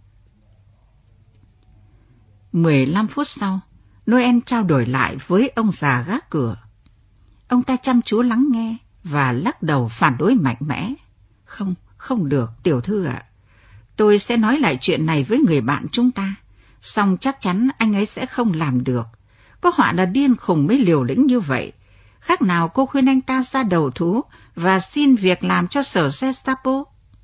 A: Mười lăm phút sau, Noel trao đổi lại với ông già gác cửa. Ông ta chăm chú lắng nghe và lắc đầu phản đối mạnh mẽ. Không, không được, tiểu thư ạ. Tôi sẽ nói lại chuyện này với người bạn chúng ta. Song chắc chắn anh ấy sẽ không làm được. Có họa là điên khùng mới liều lĩnh như vậy. Khác nào cô khuyên anh ta ra đầu thú và xin việc làm cho sở Gestapo.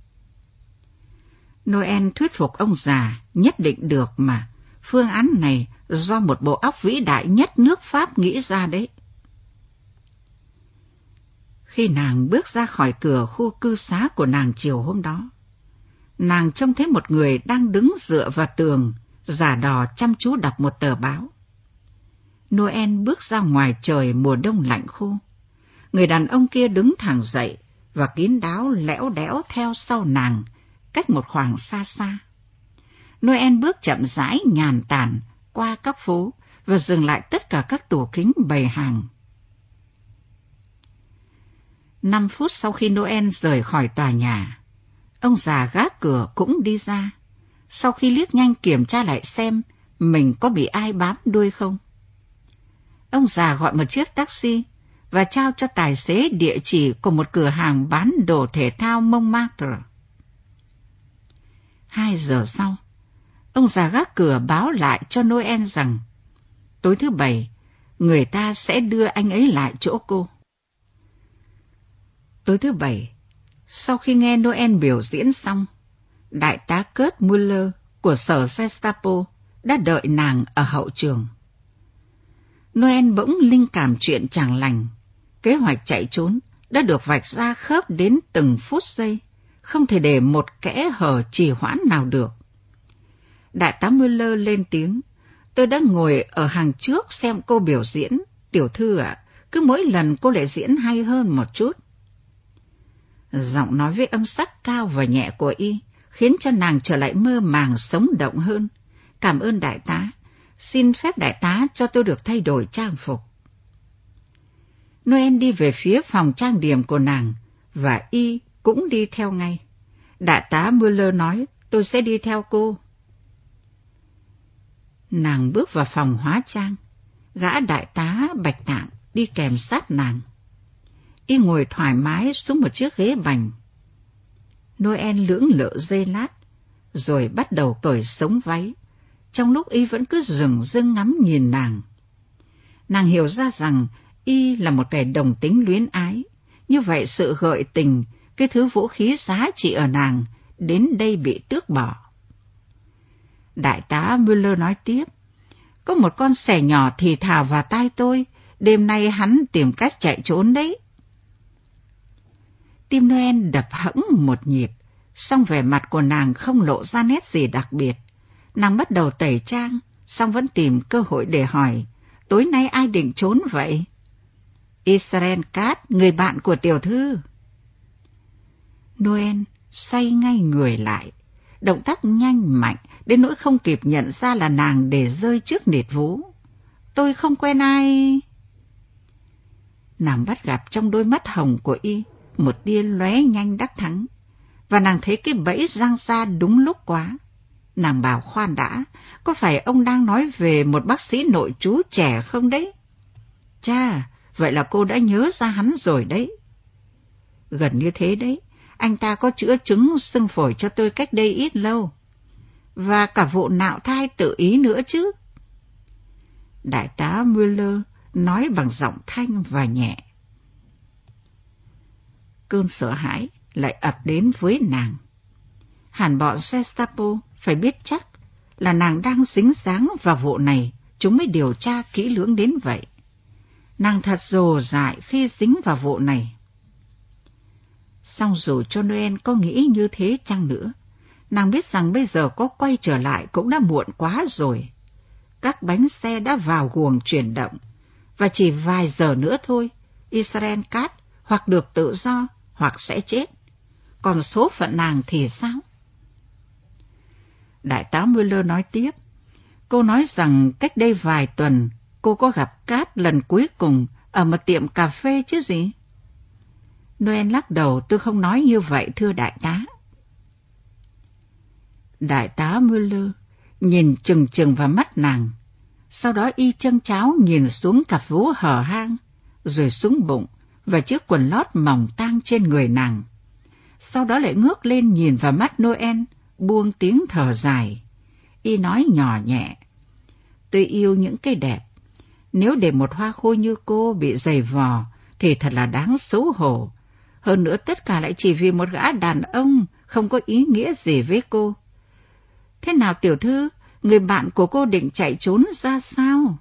A: Noel thuyết phục ông già, nhất định được mà. Phương án này do một bộ óc vĩ đại nhất nước Pháp nghĩ ra đấy. Khi nàng bước ra khỏi cửa khu cư xá của nàng chiều hôm đó, nàng trông thấy một người đang đứng dựa vào tường, giả đò chăm chú đọc một tờ báo. Noel bước ra ngoài trời mùa đông lạnh khô. Người đàn ông kia đứng thẳng dậy và kín đáo lẽo đẽo theo sau nàng, cách một khoảng xa xa. Noel bước chậm rãi nhàn tản qua các phố và dừng lại tất cả các tủ kính bày hàng. Năm phút sau khi Noel rời khỏi tòa nhà, ông già gác cửa cũng đi ra, sau khi liếc nhanh kiểm tra lại xem mình có bị ai bám đuôi không. Ông già gọi một chiếc taxi và trao cho tài xế địa chỉ của một cửa hàng bán đồ thể thao Montmartre. Hai giờ sau, ông già gác cửa báo lại cho Noel rằng tối thứ Bảy, người ta sẽ đưa anh ấy lại chỗ cô. Tối thứ Bảy, sau khi nghe Noel biểu diễn xong, đại tá Kurt Muller của sở Gestapo đã đợi nàng ở hậu trường. Noel bỗng linh cảm chuyện chẳng lành. Kế hoạch chạy trốn đã được vạch ra khớp đến từng phút giây, không thể để một kẽ hở trì hoãn nào được. Đại tá Muller lên tiếng, tôi đã ngồi ở hàng trước xem cô biểu diễn, tiểu thư ạ, cứ mỗi lần cô lại diễn hay hơn một chút. Giọng nói với âm sắc cao và nhẹ của Y khiến cho nàng trở lại mơ màng sống động hơn. Cảm ơn đại tá, xin phép đại tá cho tôi được thay đổi trang phục. Noel đi về phía phòng trang điểm của nàng và Y cũng đi theo ngay. Đại tá Muller nói, tôi sẽ đi theo cô. Nàng bước vào phòng hóa trang, gã đại tá bạch tạng đi kèm sát nàng. Y ngồi thoải mái xuống một chiếc ghế bành. Noel lưỡng lự giây lát, rồi bắt đầu cởi sống váy, trong lúc Y vẫn cứ dửng dưng ngắm nhìn nàng. Nàng hiểu ra rằng Y là một kẻ đồng tính luyến ái, như vậy sự gợi tình, cái thứ vũ khí giá trị ở nàng, đến đây bị tước bỏ. Đại tá Muller nói tiếp, có một con sẻ nhỏ thì thào vào tai tôi, đêm nay hắn tìm cách chạy trốn đấy. Tim Noel đập hẫng một nhịp, song vẻ mặt của nàng không lộ ra nét gì đặc biệt. Nàng bắt đầu tẩy trang, song vẫn tìm cơ hội để hỏi, tối nay ai định trốn vậy? Israel Cat, người bạn của tiểu thư. Noel xoay ngay người lại, động tác nhanh mạnh đến nỗi không kịp nhận ra là nàng để rơi trước nịt vú. Tôi không quen ai. Nàng bắt gặp trong đôi mắt hồng của y một tia lóe nhanh đắc thắng, và nàng thấy cái bẫy giăng ra đúng lúc quá. Nàng bảo khoan đã, có phải ông đang nói về một bác sĩ nội trú trẻ không đấy? Chà, vậy là cô đã nhớ ra hắn rồi đấy. Gần như thế đấy, anh ta có chữa chứng sưng phổi cho tôi cách đây ít lâu. Và cả vụ nạo thai tự ý nữa chứ. Đại tá Müller nói bằng giọng thanh và nhẹ. Cơn sợ hãi lại ập đến với nàng. Hẳn bọn Gestapo phải biết chắc là nàng đang dính dáng vào vụ này, chúng mới điều tra kỹ lưỡng đến vậy. Nàng thật rồ dại khi dính vào vụ này. Song dù cho Noel có nghĩ như thế chăng nữa, nàng biết rằng bây giờ có quay trở lại cũng đã muộn quá rồi. Các bánh xe đã vào guồng chuyển động, và chỉ vài giờ nữa thôi, Israel Katz hoặc được tự do hoặc sẽ chết. Còn số phận nàng thì sao? Đại tá Müller nói tiếp. Cô nói rằng cách đây vài tuần cô có gặp Katz lần cuối cùng ở một tiệm cà phê chứ gì? Noel lắc đầu. Tôi không nói như vậy thưa đại tá. Đại tá Müller nhìn chừng chừng vào mắt nàng. Sau đó y châng cháo nhìn xuống cặp vú hở hang, rồi xuống bụng và chiếc quần lót mỏng tang trên người nàng. Sau đó lại ngước lên nhìn vào mắt Noel, buông tiếng thở dài. Y nói nhỏ nhẹ. Tôi yêu những cái đẹp. Nếu để một hoa khôi như cô bị giày vò thì thật là đáng xấu hổ. Hơn nữa tất cả lại chỉ vì một gã đàn ông không có ý nghĩa gì với cô. Thế nào tiểu thư, người bạn của cô định chạy trốn ra sao?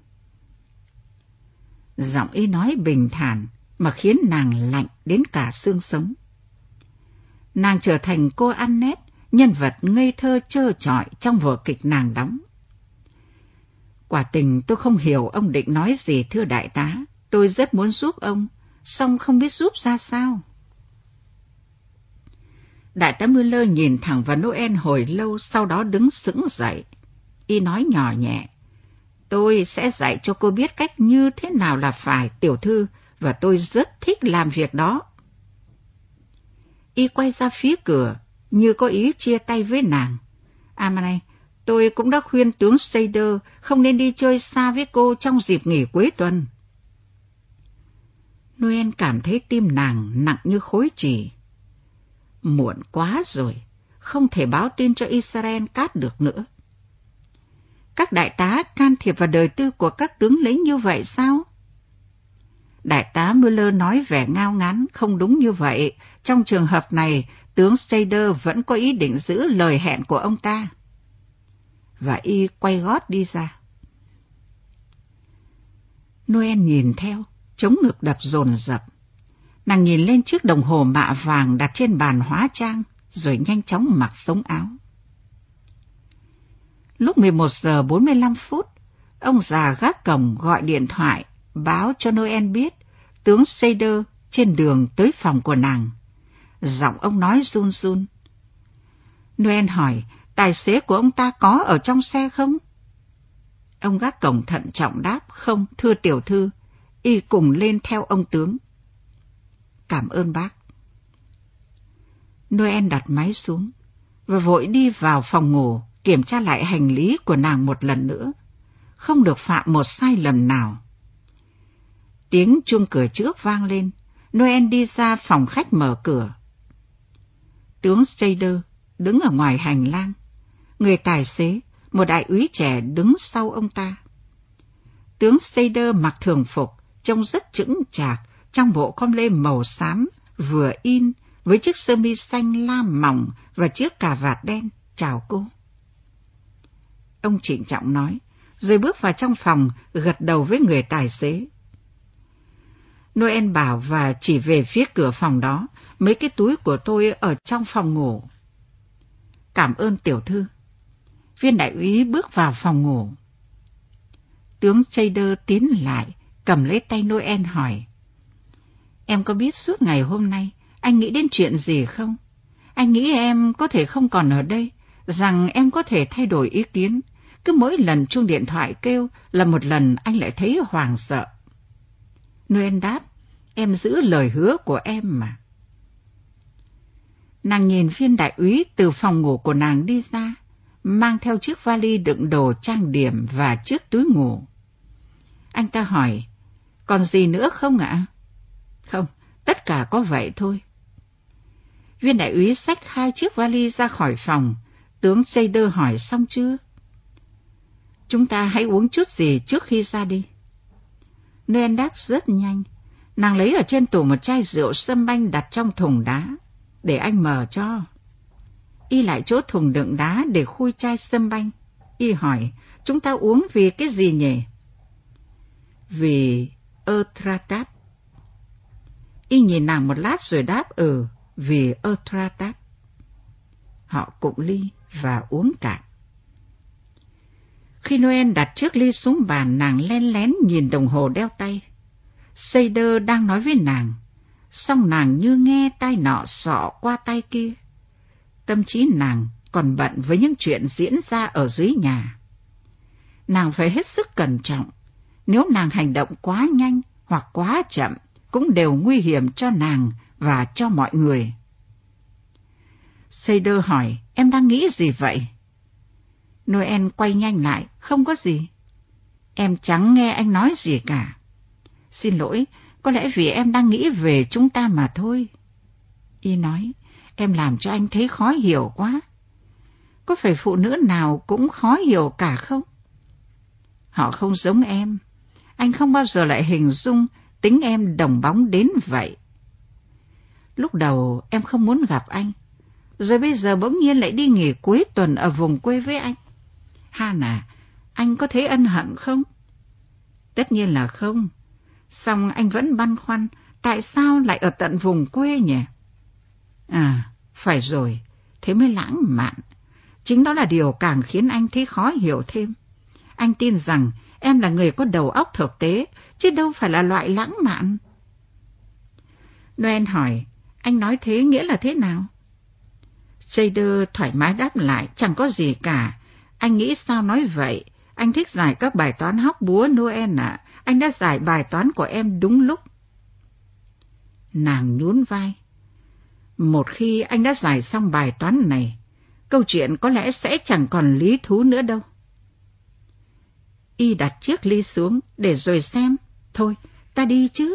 A: Giọng y nói bình thản mà khiến nàng lạnh đến cả xương sống. Nàng trở thành cô Annette, nhân vật ngây thơ trơ trọi trong vở kịch nàng đóng. Quả tình tôi không hiểu ông định nói gì thưa đại tá. Tôi rất muốn giúp ông, song không biết giúp ra sao. Đại tá Müller nhìn thẳng vào Noel hồi lâu, sau đó đứng sững dậy. Y nói nhỏ nhẹ. Tôi sẽ dạy cho cô biết cách như thế nào là phải, tiểu thư, và tôi rất thích làm việc đó. Y quay ra phía cửa, như có ý chia tay với nàng. À mà này, tôi cũng đã khuyên tướng Seder không nên đi chơi xa với cô trong dịp nghỉ cuối tuần. Noel cảm thấy tim nàng nặng như khối chì. Muộn quá rồi, không thể báo tin cho Israel Katz được nữa. Các đại tá can thiệp vào đời tư của các tướng lĩnh như vậy sao? Đại tá Müller nói vẻ ngao ngán. Không đúng như vậy. Trong trường hợp này, tướng Seder vẫn có ý định giữ lời hẹn của ông ta. Và y quay gót đi ra. Noel nhìn theo, chống ngực đập dồn dập. Nàng nhìn lên chiếc đồng hồ mạ vàng đặt trên bàn hóa trang, rồi nhanh chóng mặc sống áo. Lúc mười một giờ bốn mươi lăm phút, ông già gác cổng gọi điện thoại, báo cho Noel biết tướng Seder trên đường tới phòng của nàng. Giọng ông nói run run. Noel hỏi, tài xế của ông ta có ở trong xe không? Ông gác cổng thận trọng đáp, không, thưa tiểu thư, y cùng lên theo ông tướng. Cảm ơn bác. Noel đặt máy xuống và vội đi vào phòng ngủ, kiểm tra lại hành lý của nàng một lần nữa, không được phạm một sai lầm nào. Tiếng chuông cửa trước vang lên, Noel đi ra phòng khách mở cửa. Tướng Seder đứng ở ngoài hành lang, người tài xế, một đại úy trẻ đứng sau ông ta. Tướng Seder mặc thường phục, trông rất chững chạc trong bộ com lê màu xám vừa in với chiếc sơ mi xanh lam mỏng và chiếc cà vạt đen. Chào cô. Ông trịnh trọng nói, rồi bước vào trong phòng, gật đầu với người tài xế. Noel bảo và chỉ về phía cửa phòng đó, mấy cái túi của tôi ở trong phòng ngủ. Cảm ơn tiểu thư. Viên đại úy bước vào phòng ngủ. Tướng Seder tiến lại, cầm lấy tay Noel hỏi. Em có biết suốt ngày hôm nay anh nghĩ đến chuyện gì không? Anh nghĩ em có thể không còn ở đây, rằng em có thể thay đổi ý kiến. Cứ mỗi lần chuông điện thoại kêu là một lần anh lại thấy hoảng sợ. Noel đáp, em giữ lời hứa của em mà. Nàng nhìn viên đại úy từ phòng ngủ của nàng đi ra, mang theo chiếc vali đựng đồ trang điểm và chiếc túi ngủ. Anh ta hỏi, còn gì nữa không ạ? Không, tất cả có vậy thôi. Viên đại úy xách hai chiếc vali ra khỏi phòng. Tướng Trader hỏi xong chưa? Chúng ta hãy uống chút gì trước khi ra đi. Noel đáp rất nhanh. Nàng lấy ở trên tủ một chai rượu sâm banh đặt trong thùng đá, để anh mở cho. Y lại chỗ thùng đựng đá để khui chai sâm banh. Y hỏi, chúng ta uống vì cái gì nhỉ? Vì Eutratat. Y nhìn nàng một lát rồi đáp, ừ, vì Eutratat. Họ cụng ly và uống cạn. Khi Noel đặt chiếc ly xuống bàn, nàng len lén nhìn đồng hồ đeo tay. Seider đang nói với nàng, song nàng như nghe tai nọ xọ qua tai kia. Tâm trí nàng còn bận với những chuyện diễn ra ở dưới nhà. Nàng phải hết sức cẩn trọng, nếu nàng hành động quá nhanh hoặc quá chậm cũng đều nguy hiểm cho nàng và cho mọi người. Seider hỏi, em đang nghĩ gì vậy? Noel quay nhanh lại, không có gì. Em chẳng nghe anh nói gì cả. Xin lỗi, có lẽ vì em đang nghĩ về chúng ta mà thôi. Y nói, em làm cho anh thấy khó hiểu quá. Có phải phụ nữ nào cũng khó hiểu cả không? Họ không giống em. Anh không bao giờ lại hình dung tính em đồng bóng đến vậy. Lúc đầu em không muốn gặp anh, rồi bây giờ bỗng nhiên lại đi nghỉ cuối tuần ở vùng quê với anh. Hannah, anh có thấy ân hận không? Tất nhiên là không. Song anh vẫn băn khoăn, tại sao lại ở tận vùng quê nhỉ? À, phải rồi, thế mới lãng mạn. Chính đó là điều càng khiến anh thấy khó hiểu thêm. Anh tin rằng em là người có đầu óc thực tế, chứ đâu phải là loại lãng mạn. Noel hỏi, anh nói thế nghĩa là thế nào? Trader thoải mái đáp lại, chẳng có gì cả. Anh nghĩ sao nói vậy? Anh thích giải các bài toán hóc búa, Noel ạ. À. Anh đã giải bài toán của em đúng lúc. Nàng nhún vai. Một khi anh đã giải xong bài toán này, câu chuyện có lẽ sẽ chẳng còn lý thú nữa đâu. Y đặt chiếc ly xuống để rồi xem. Thôi, ta đi chứ.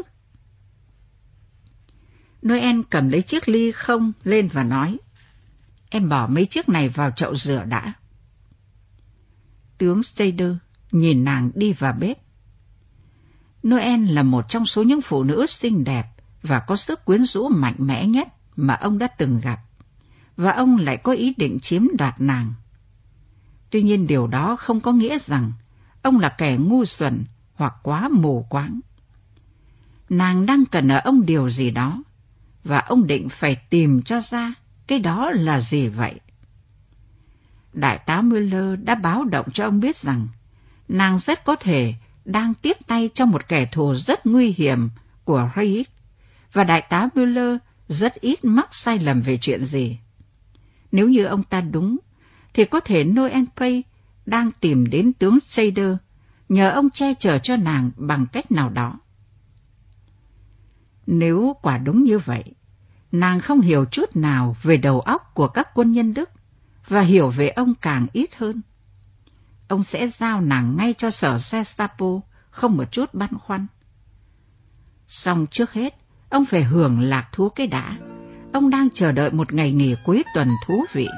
A: Noel cầm lấy chiếc ly không lên và nói, em bỏ mấy chiếc này vào chậu rửa đã. Tướng Trader nhìn nàng đi vào bếp. Noel là một trong số những phụ nữ xinh đẹp và có sức quyến rũ mạnh mẽ nhất mà ông đã từng gặp, và ông lại có ý định chiếm đoạt nàng. Tuy nhiên điều đó không có nghĩa rằng ông là kẻ ngu xuẩn hoặc quá mù quáng. Nàng đang cần ở ông điều gì đó, và ông định phải tìm cho ra cái đó là gì vậy. Đại tá Müller đã báo động cho ông biết rằng nàng rất có thể đang tiếp tay cho một kẻ thù rất nguy hiểm của Reich, và đại tá Müller rất ít mắc sai lầm về chuyện gì. Nếu như ông ta đúng, thì có thể Noel Pay đang tìm đến tướng Trader, nhờ ông che chở cho nàng bằng cách nào đó. Nếu quả đúng như vậy, nàng không hiểu chút nào về đầu óc của các quân nhân Đức, và hiểu về ông càng ít hơn. Ông sẽ giao nàng ngay cho sở Gestapo, không một chút băn khoăn. Song trước hết, ông phải hưởng lạc thú cái đã. Ông đang chờ đợi một ngày nghỉ cuối tuần thú vị.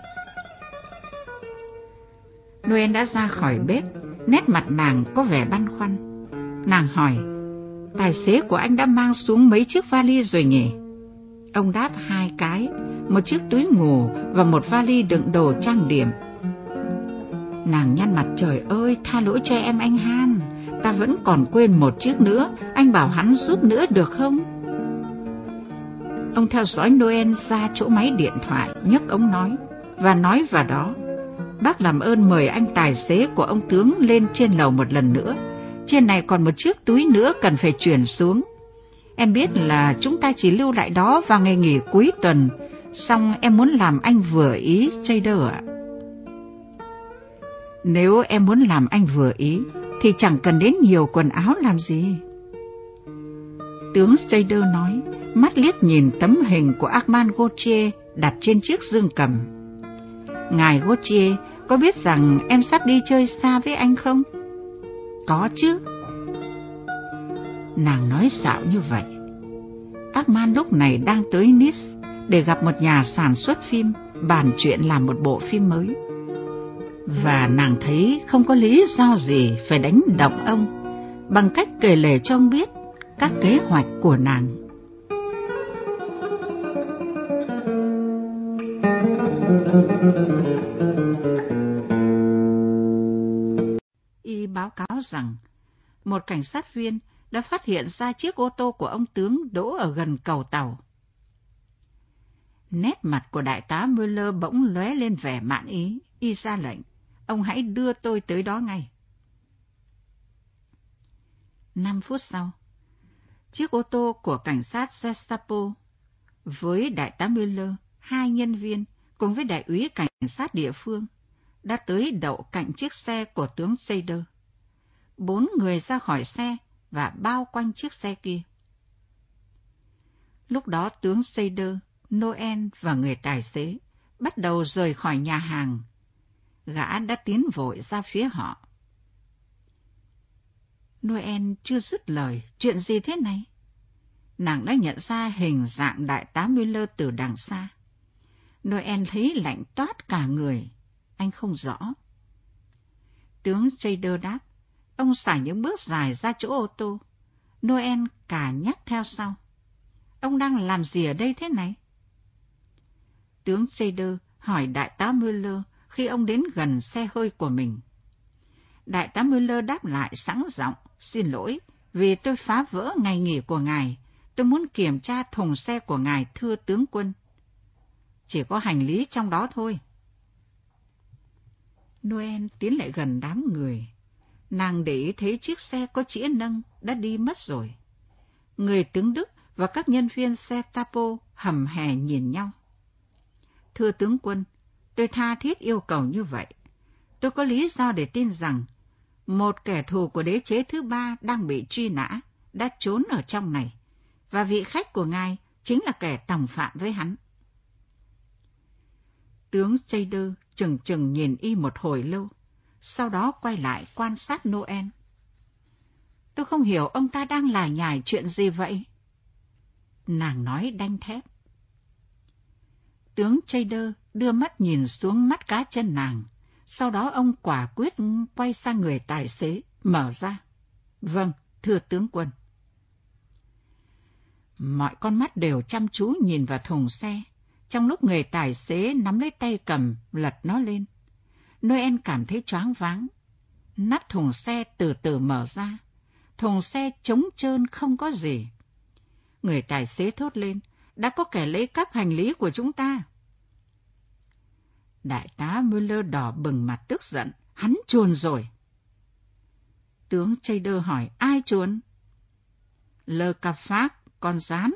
A: Noel đã ra khỏi bếp, nét mặt nàng có vẻ băn khoăn. Nàng hỏi, tài xế của anh đã mang xuống mấy chiếc vali rồi nhỉ? Ông đáp hai cái, một chiếc túi ngủ và một vali đựng đồ trang điểm. Nàng nhăn mặt, trời ơi, tha lỗi cho em anh Han, ta vẫn còn quên một chiếc nữa, anh bảo hắn giúp nữa được không? Ông theo dõi Noel ra chỗ máy điện thoại, nhấc ống nói, và nói vào đó, bác làm ơn mời anh tài xế của ông tướng lên trên lầu một lần nữa, trên này còn một chiếc túi nữa cần phải chuyển xuống. Em biết là chúng ta chỉ lưu lại đó vào ngày nghỉ cuối tuần, Xong em muốn làm anh vừa ý, Trader ạ. Nếu em muốn làm anh vừa ý, thì chẳng cần đến nhiều quần áo làm gì. Tướng Trader nói, mắt liếc nhìn tấm hình của Armand Gauthier đặt trên chiếc dương cầm. Ngài Gauthier có biết rằng em sắp đi chơi xa với anh không? Có chứ. Nàng nói xạo như vậy. Armand lúc này đang tới Nice để gặp một nhà sản xuất phim bàn chuyện làm một bộ phim mới. Và nàng thấy không có lý do gì phải đánh động ông bằng cách kể lể cho ông biết các kế hoạch của nàng. Y báo cáo rằng một cảnh sát viên đã phát hiện ra chiếc ô tô của ông tướng đỗ ở gần cầu tàu. Nét mặt của đại tá Müller bỗng lóe lên vẻ mãn ý. Y ra lệnh, ông hãy đưa tôi tới đó ngay. Năm phút sau, chiếc ô tô của cảnh sát Gestapo với đại tá Müller, hai nhân viên cùng với đại úy cảnh sát địa phương đã tới đậu cạnh chiếc xe của tướng Seyder. Bốn người ra khỏi xe và bao quanh chiếc xe kia. Lúc đó tướng Seyder, Noel và người tài xế bắt đầu rời khỏi nhà hàng. Gã đã tiến vội ra phía họ. Noel chưa dứt lời, chuyện gì thế này? Nàng đã nhận ra hình dạng đại tá Müller từ đằng xa. Noel thấy lạnh toát cả người, anh không rõ. Tướng Trader đáp, ông xài những bước dài ra chỗ ô tô. Noel cả nhắc theo sau. Ông đang làm gì ở đây thế này? Tướng Trader hỏi đại tá Müller khi ông đến gần xe hơi của mình. Đại tá Müller đáp lại sẵn giọng, xin lỗi, vì tôi phá vỡ ngày nghỉ của ngài. Tôi muốn kiểm tra thùng xe của ngài, thưa tướng quân. Chỉ có hành lý trong đó thôi. Noel tiến lại gần đám người. Nàng để ý thấy chiếc xe có chĩa nâng đã đi mất rồi. Người tướng Đức và các nhân viên xe Tapo hầm hè nhìn nhau. Thưa tướng quân, tôi tha thiết yêu cầu như vậy. Tôi có lý do để tin rằng một kẻ thù của đế chế thứ ba đang bị truy nã, đã trốn ở trong này, và vị khách của ngài chính là kẻ tòng phạm với hắn. Tướng Trader chừng chừng nhìn y một hồi lâu, sau đó quay lại quan sát Noel. Tôi không hiểu ông ta đang lải nhải chuyện gì vậy? Nàng nói đanh thép. Tướng Trader đưa mắt nhìn xuống mắt cá chân nàng, sau đó ông quả quyết quay sang người tài xế, mở ra. Vâng, thưa tướng quân. Mọi con mắt đều chăm chú nhìn vào thùng xe, trong lúc người tài xế nắm lấy tay cầm, lật nó lên. Noel cảm thấy choáng váng. Nắp thùng xe từ từ mở ra. Thùng xe trống trơn không có gì. Người tài xế thốt lên, đã có kẻ lấy cắp hành lý của chúng ta. Đại tá Müller đỏ bừng mặt tức giận, hắn chuồn rồi. Tướng Trader hỏi, ai chuồn? Le Cafac, con rán.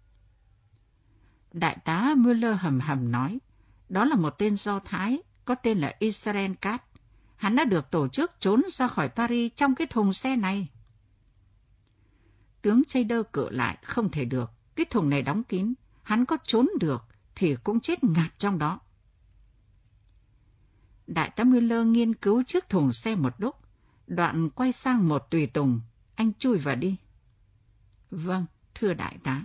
A: Đại tá Müller hầm hầm nói, đó là một tên Do Thái, có tên là Israel Katz. Hắn đã được tổ chức trốn ra khỏi Paris trong cái thùng xe này. Tướng Trader cự lại, không thể được, cái thùng này đóng kín, hắn có trốn được thì cũng chết ngạt trong đó. Đại tá Müller nghiên cứu chiếc thùng xe một lúc, đoạn quay sang một tùy tùng, anh chui vào đi. Vâng, thưa đại tá.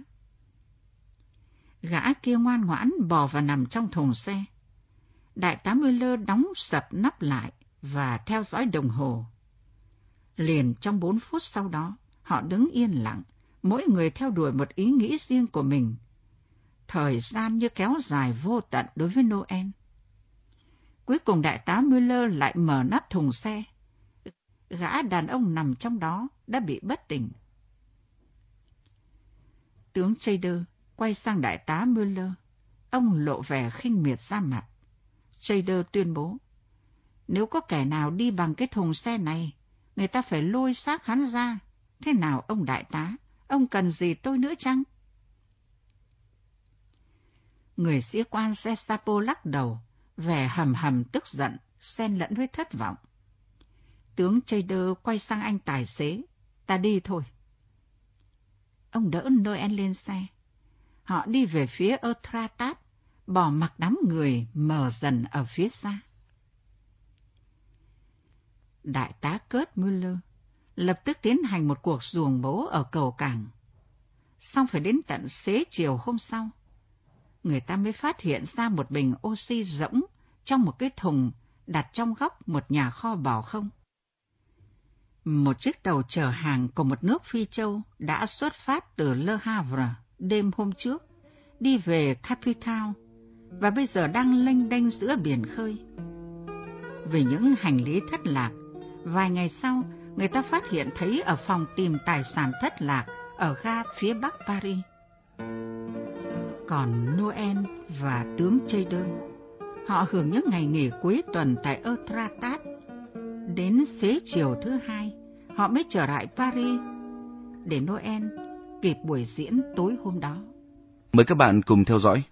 A: Gã kia ngoan ngoãn bò vào nằm trong thùng xe. Đại tá Müller đóng sập nắp lại và theo dõi đồng hồ. Liền trong bốn phút sau đó, họ đứng yên lặng, mỗi người theo đuổi một ý nghĩ riêng của mình. Thời gian như kéo dài vô tận đối với Noel. Cuối cùng đại tá Müller lại mở nắp thùng xe. Gã đàn ông nằm trong đó đã bị bất tỉnh. Tướng Trader quay sang đại tá Müller. Ông lộ vẻ khinh miệt ra mặt. Trader tuyên bố, nếu có kẻ nào đi bằng cái thùng xe này, người ta phải lôi xác hắn ra. Thế nào ông đại tá, ông cần gì tôi nữa chăng? Người sĩ quan Gestapo lắc đầu, vẻ hầm hầm tức giận, xen lẫn với thất vọng. Tướng Chader quay sang anh tài xế, ta đi thôi. Ông đỡ Noel lên xe. Họ đi về phía Euphrates, bỏ mặc đám người mờ dần ở phía xa. Đại tá Kurt Müller lập tức tiến hành một cuộc ruồng bố ở cầu cảng. Xong phải đến tận xế chiều hôm sau, người ta mới phát hiện ra một bình oxy rỗng trong một cái thùng đặt trong góc một nhà kho bỏ không. Một chiếc tàu chở hàng của một nước Phi Châu đã xuất phát từ Le Havre đêm hôm trước, đi về Capital, và bây giờ đang lênh đênh giữa biển khơi. Vì những hành lý thất lạc, vài ngày sau, người ta phát hiện thấy ở phòng tìm tài sản thất lạc ở ga phía bắc Paris. Còn Noel và tướng Chader, họ hưởng những ngày nghỉ cuối tuần tại Euphrates. Đến xế chiều thứ hai, họ mới trở lại Paris để Noel kịp buổi diễn tối hôm đó.
B: Mời các bạn cùng theo dõi.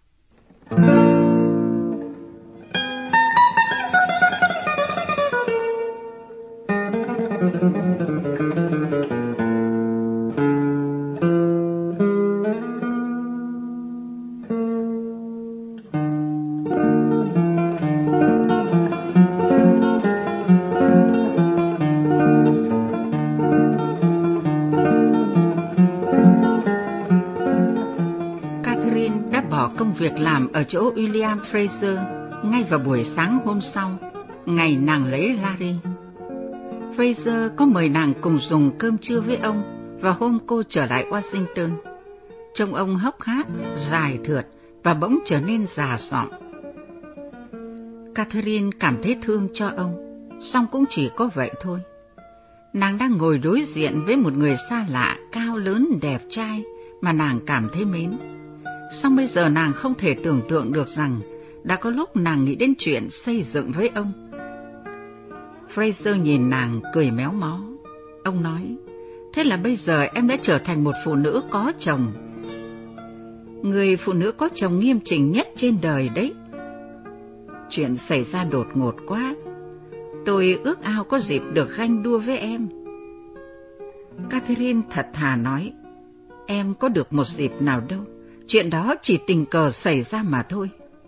A: Việc làm ở chỗ William Fraser ngay vào buổi sáng hôm sau, ngày nàng lấy Larry. Fraser có mời nàng cùng dùng cơm trưa với ông vào hôm cô trở lại Washington. Trông ông hốc hác, dài thượt và bỗng trở nên già sọm. Catherine cảm thấy thương cho ông, song cũng chỉ có vậy thôi. Nàng đang ngồi đối diện với một người xa lạ, cao lớn, đẹp trai mà nàng cảm thấy mến. Song bây giờ nàng không thể tưởng tượng được rằng đã có lúc nàng nghĩ đến chuyện xây dựng với ông. Fraser nhìn nàng cười méo mó. Ông nói, thế là bây giờ em đã trở thành một phụ nữ có chồng. Người phụ nữ có chồng nghiêm chỉnh nhất trên đời đấy. Chuyện xảy ra đột ngột quá. Tôi ước ao có dịp được ganh đua với em. Catherine thật thà nói, em có được một dịp nào đâu. Chuyện đó chỉ tình cờ xảy ra mà thôi.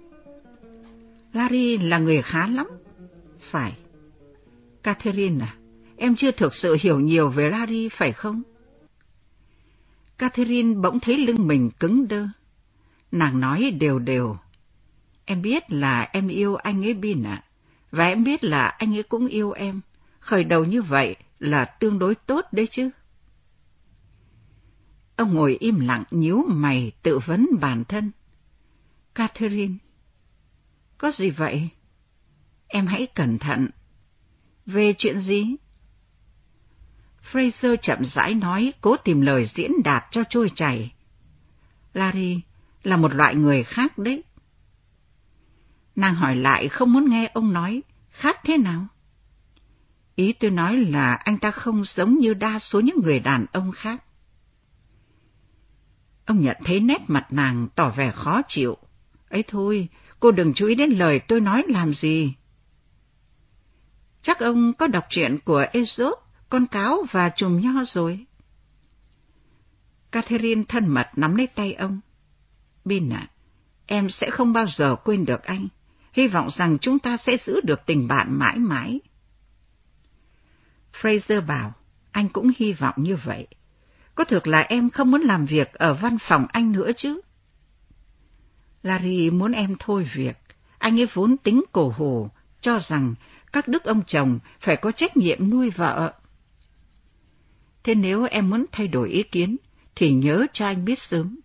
A: Larry là người khá lắm. Phải. Catherine à, em chưa thực sự hiểu nhiều về Larry phải không? Catherine bỗng thấy lưng mình cứng đơ. Nàng nói đều đều. Em biết là em yêu anh ấy Bin ạ, và em biết là anh ấy cũng yêu em. Khởi đầu như vậy là tương đối tốt đấy chứ. Ông ngồi im lặng nhíu mày tự vấn bản thân. Catherine, có gì vậy? Em hãy cẩn thận. Về chuyện gì? Fraser chậm rãi nói, cố tìm lời diễn đạt cho trôi chảy. Larry là một loại người khác đấy. Nàng hỏi lại không muốn nghe ông nói, khác thế nào? Ý tôi nói là anh ta không giống như đa số những người đàn ông khác. Ông nhận thấy nét mặt nàng tỏ vẻ khó chịu. Ấy thôi, cô đừng chú ý đến lời tôi nói làm gì. Chắc ông có đọc truyện của Aesop, con cáo và chùm nho rồi. Catherine thân mật nắm lấy tay ông. Bin à, em sẽ không bao giờ quên được anh. Hy vọng rằng chúng ta sẽ giữ được tình bạn mãi mãi. Fraser bảo, anh cũng hy vọng như vậy. Có thực là em không muốn làm việc ở văn phòng anh nữa chứ? Larry muốn em thôi việc. Anh ấy vốn tính cổ hủ, cho rằng các đức ông chồng phải có trách nhiệm nuôi vợ. Thế nếu em muốn thay đổi ý kiến, thì nhớ cho anh biết sớm.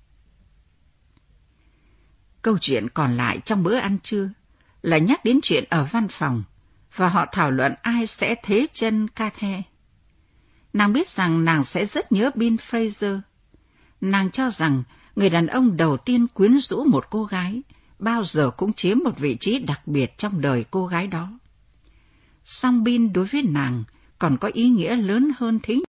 A: Câu chuyện còn lại trong bữa ăn trưa là nhắc đến chuyện ở văn phòng, và họ thảo luận ai sẽ thế chân Cathe. Nàng biết rằng nàng sẽ rất nhớ Bin Fraser. Nàng cho rằng người đàn ông đầu tiên quyến rũ một cô gái bao giờ cũng chiếm một vị trí đặc biệt trong đời cô gái đó. Song Bin đối với nàng còn có ý nghĩa lớn hơn thế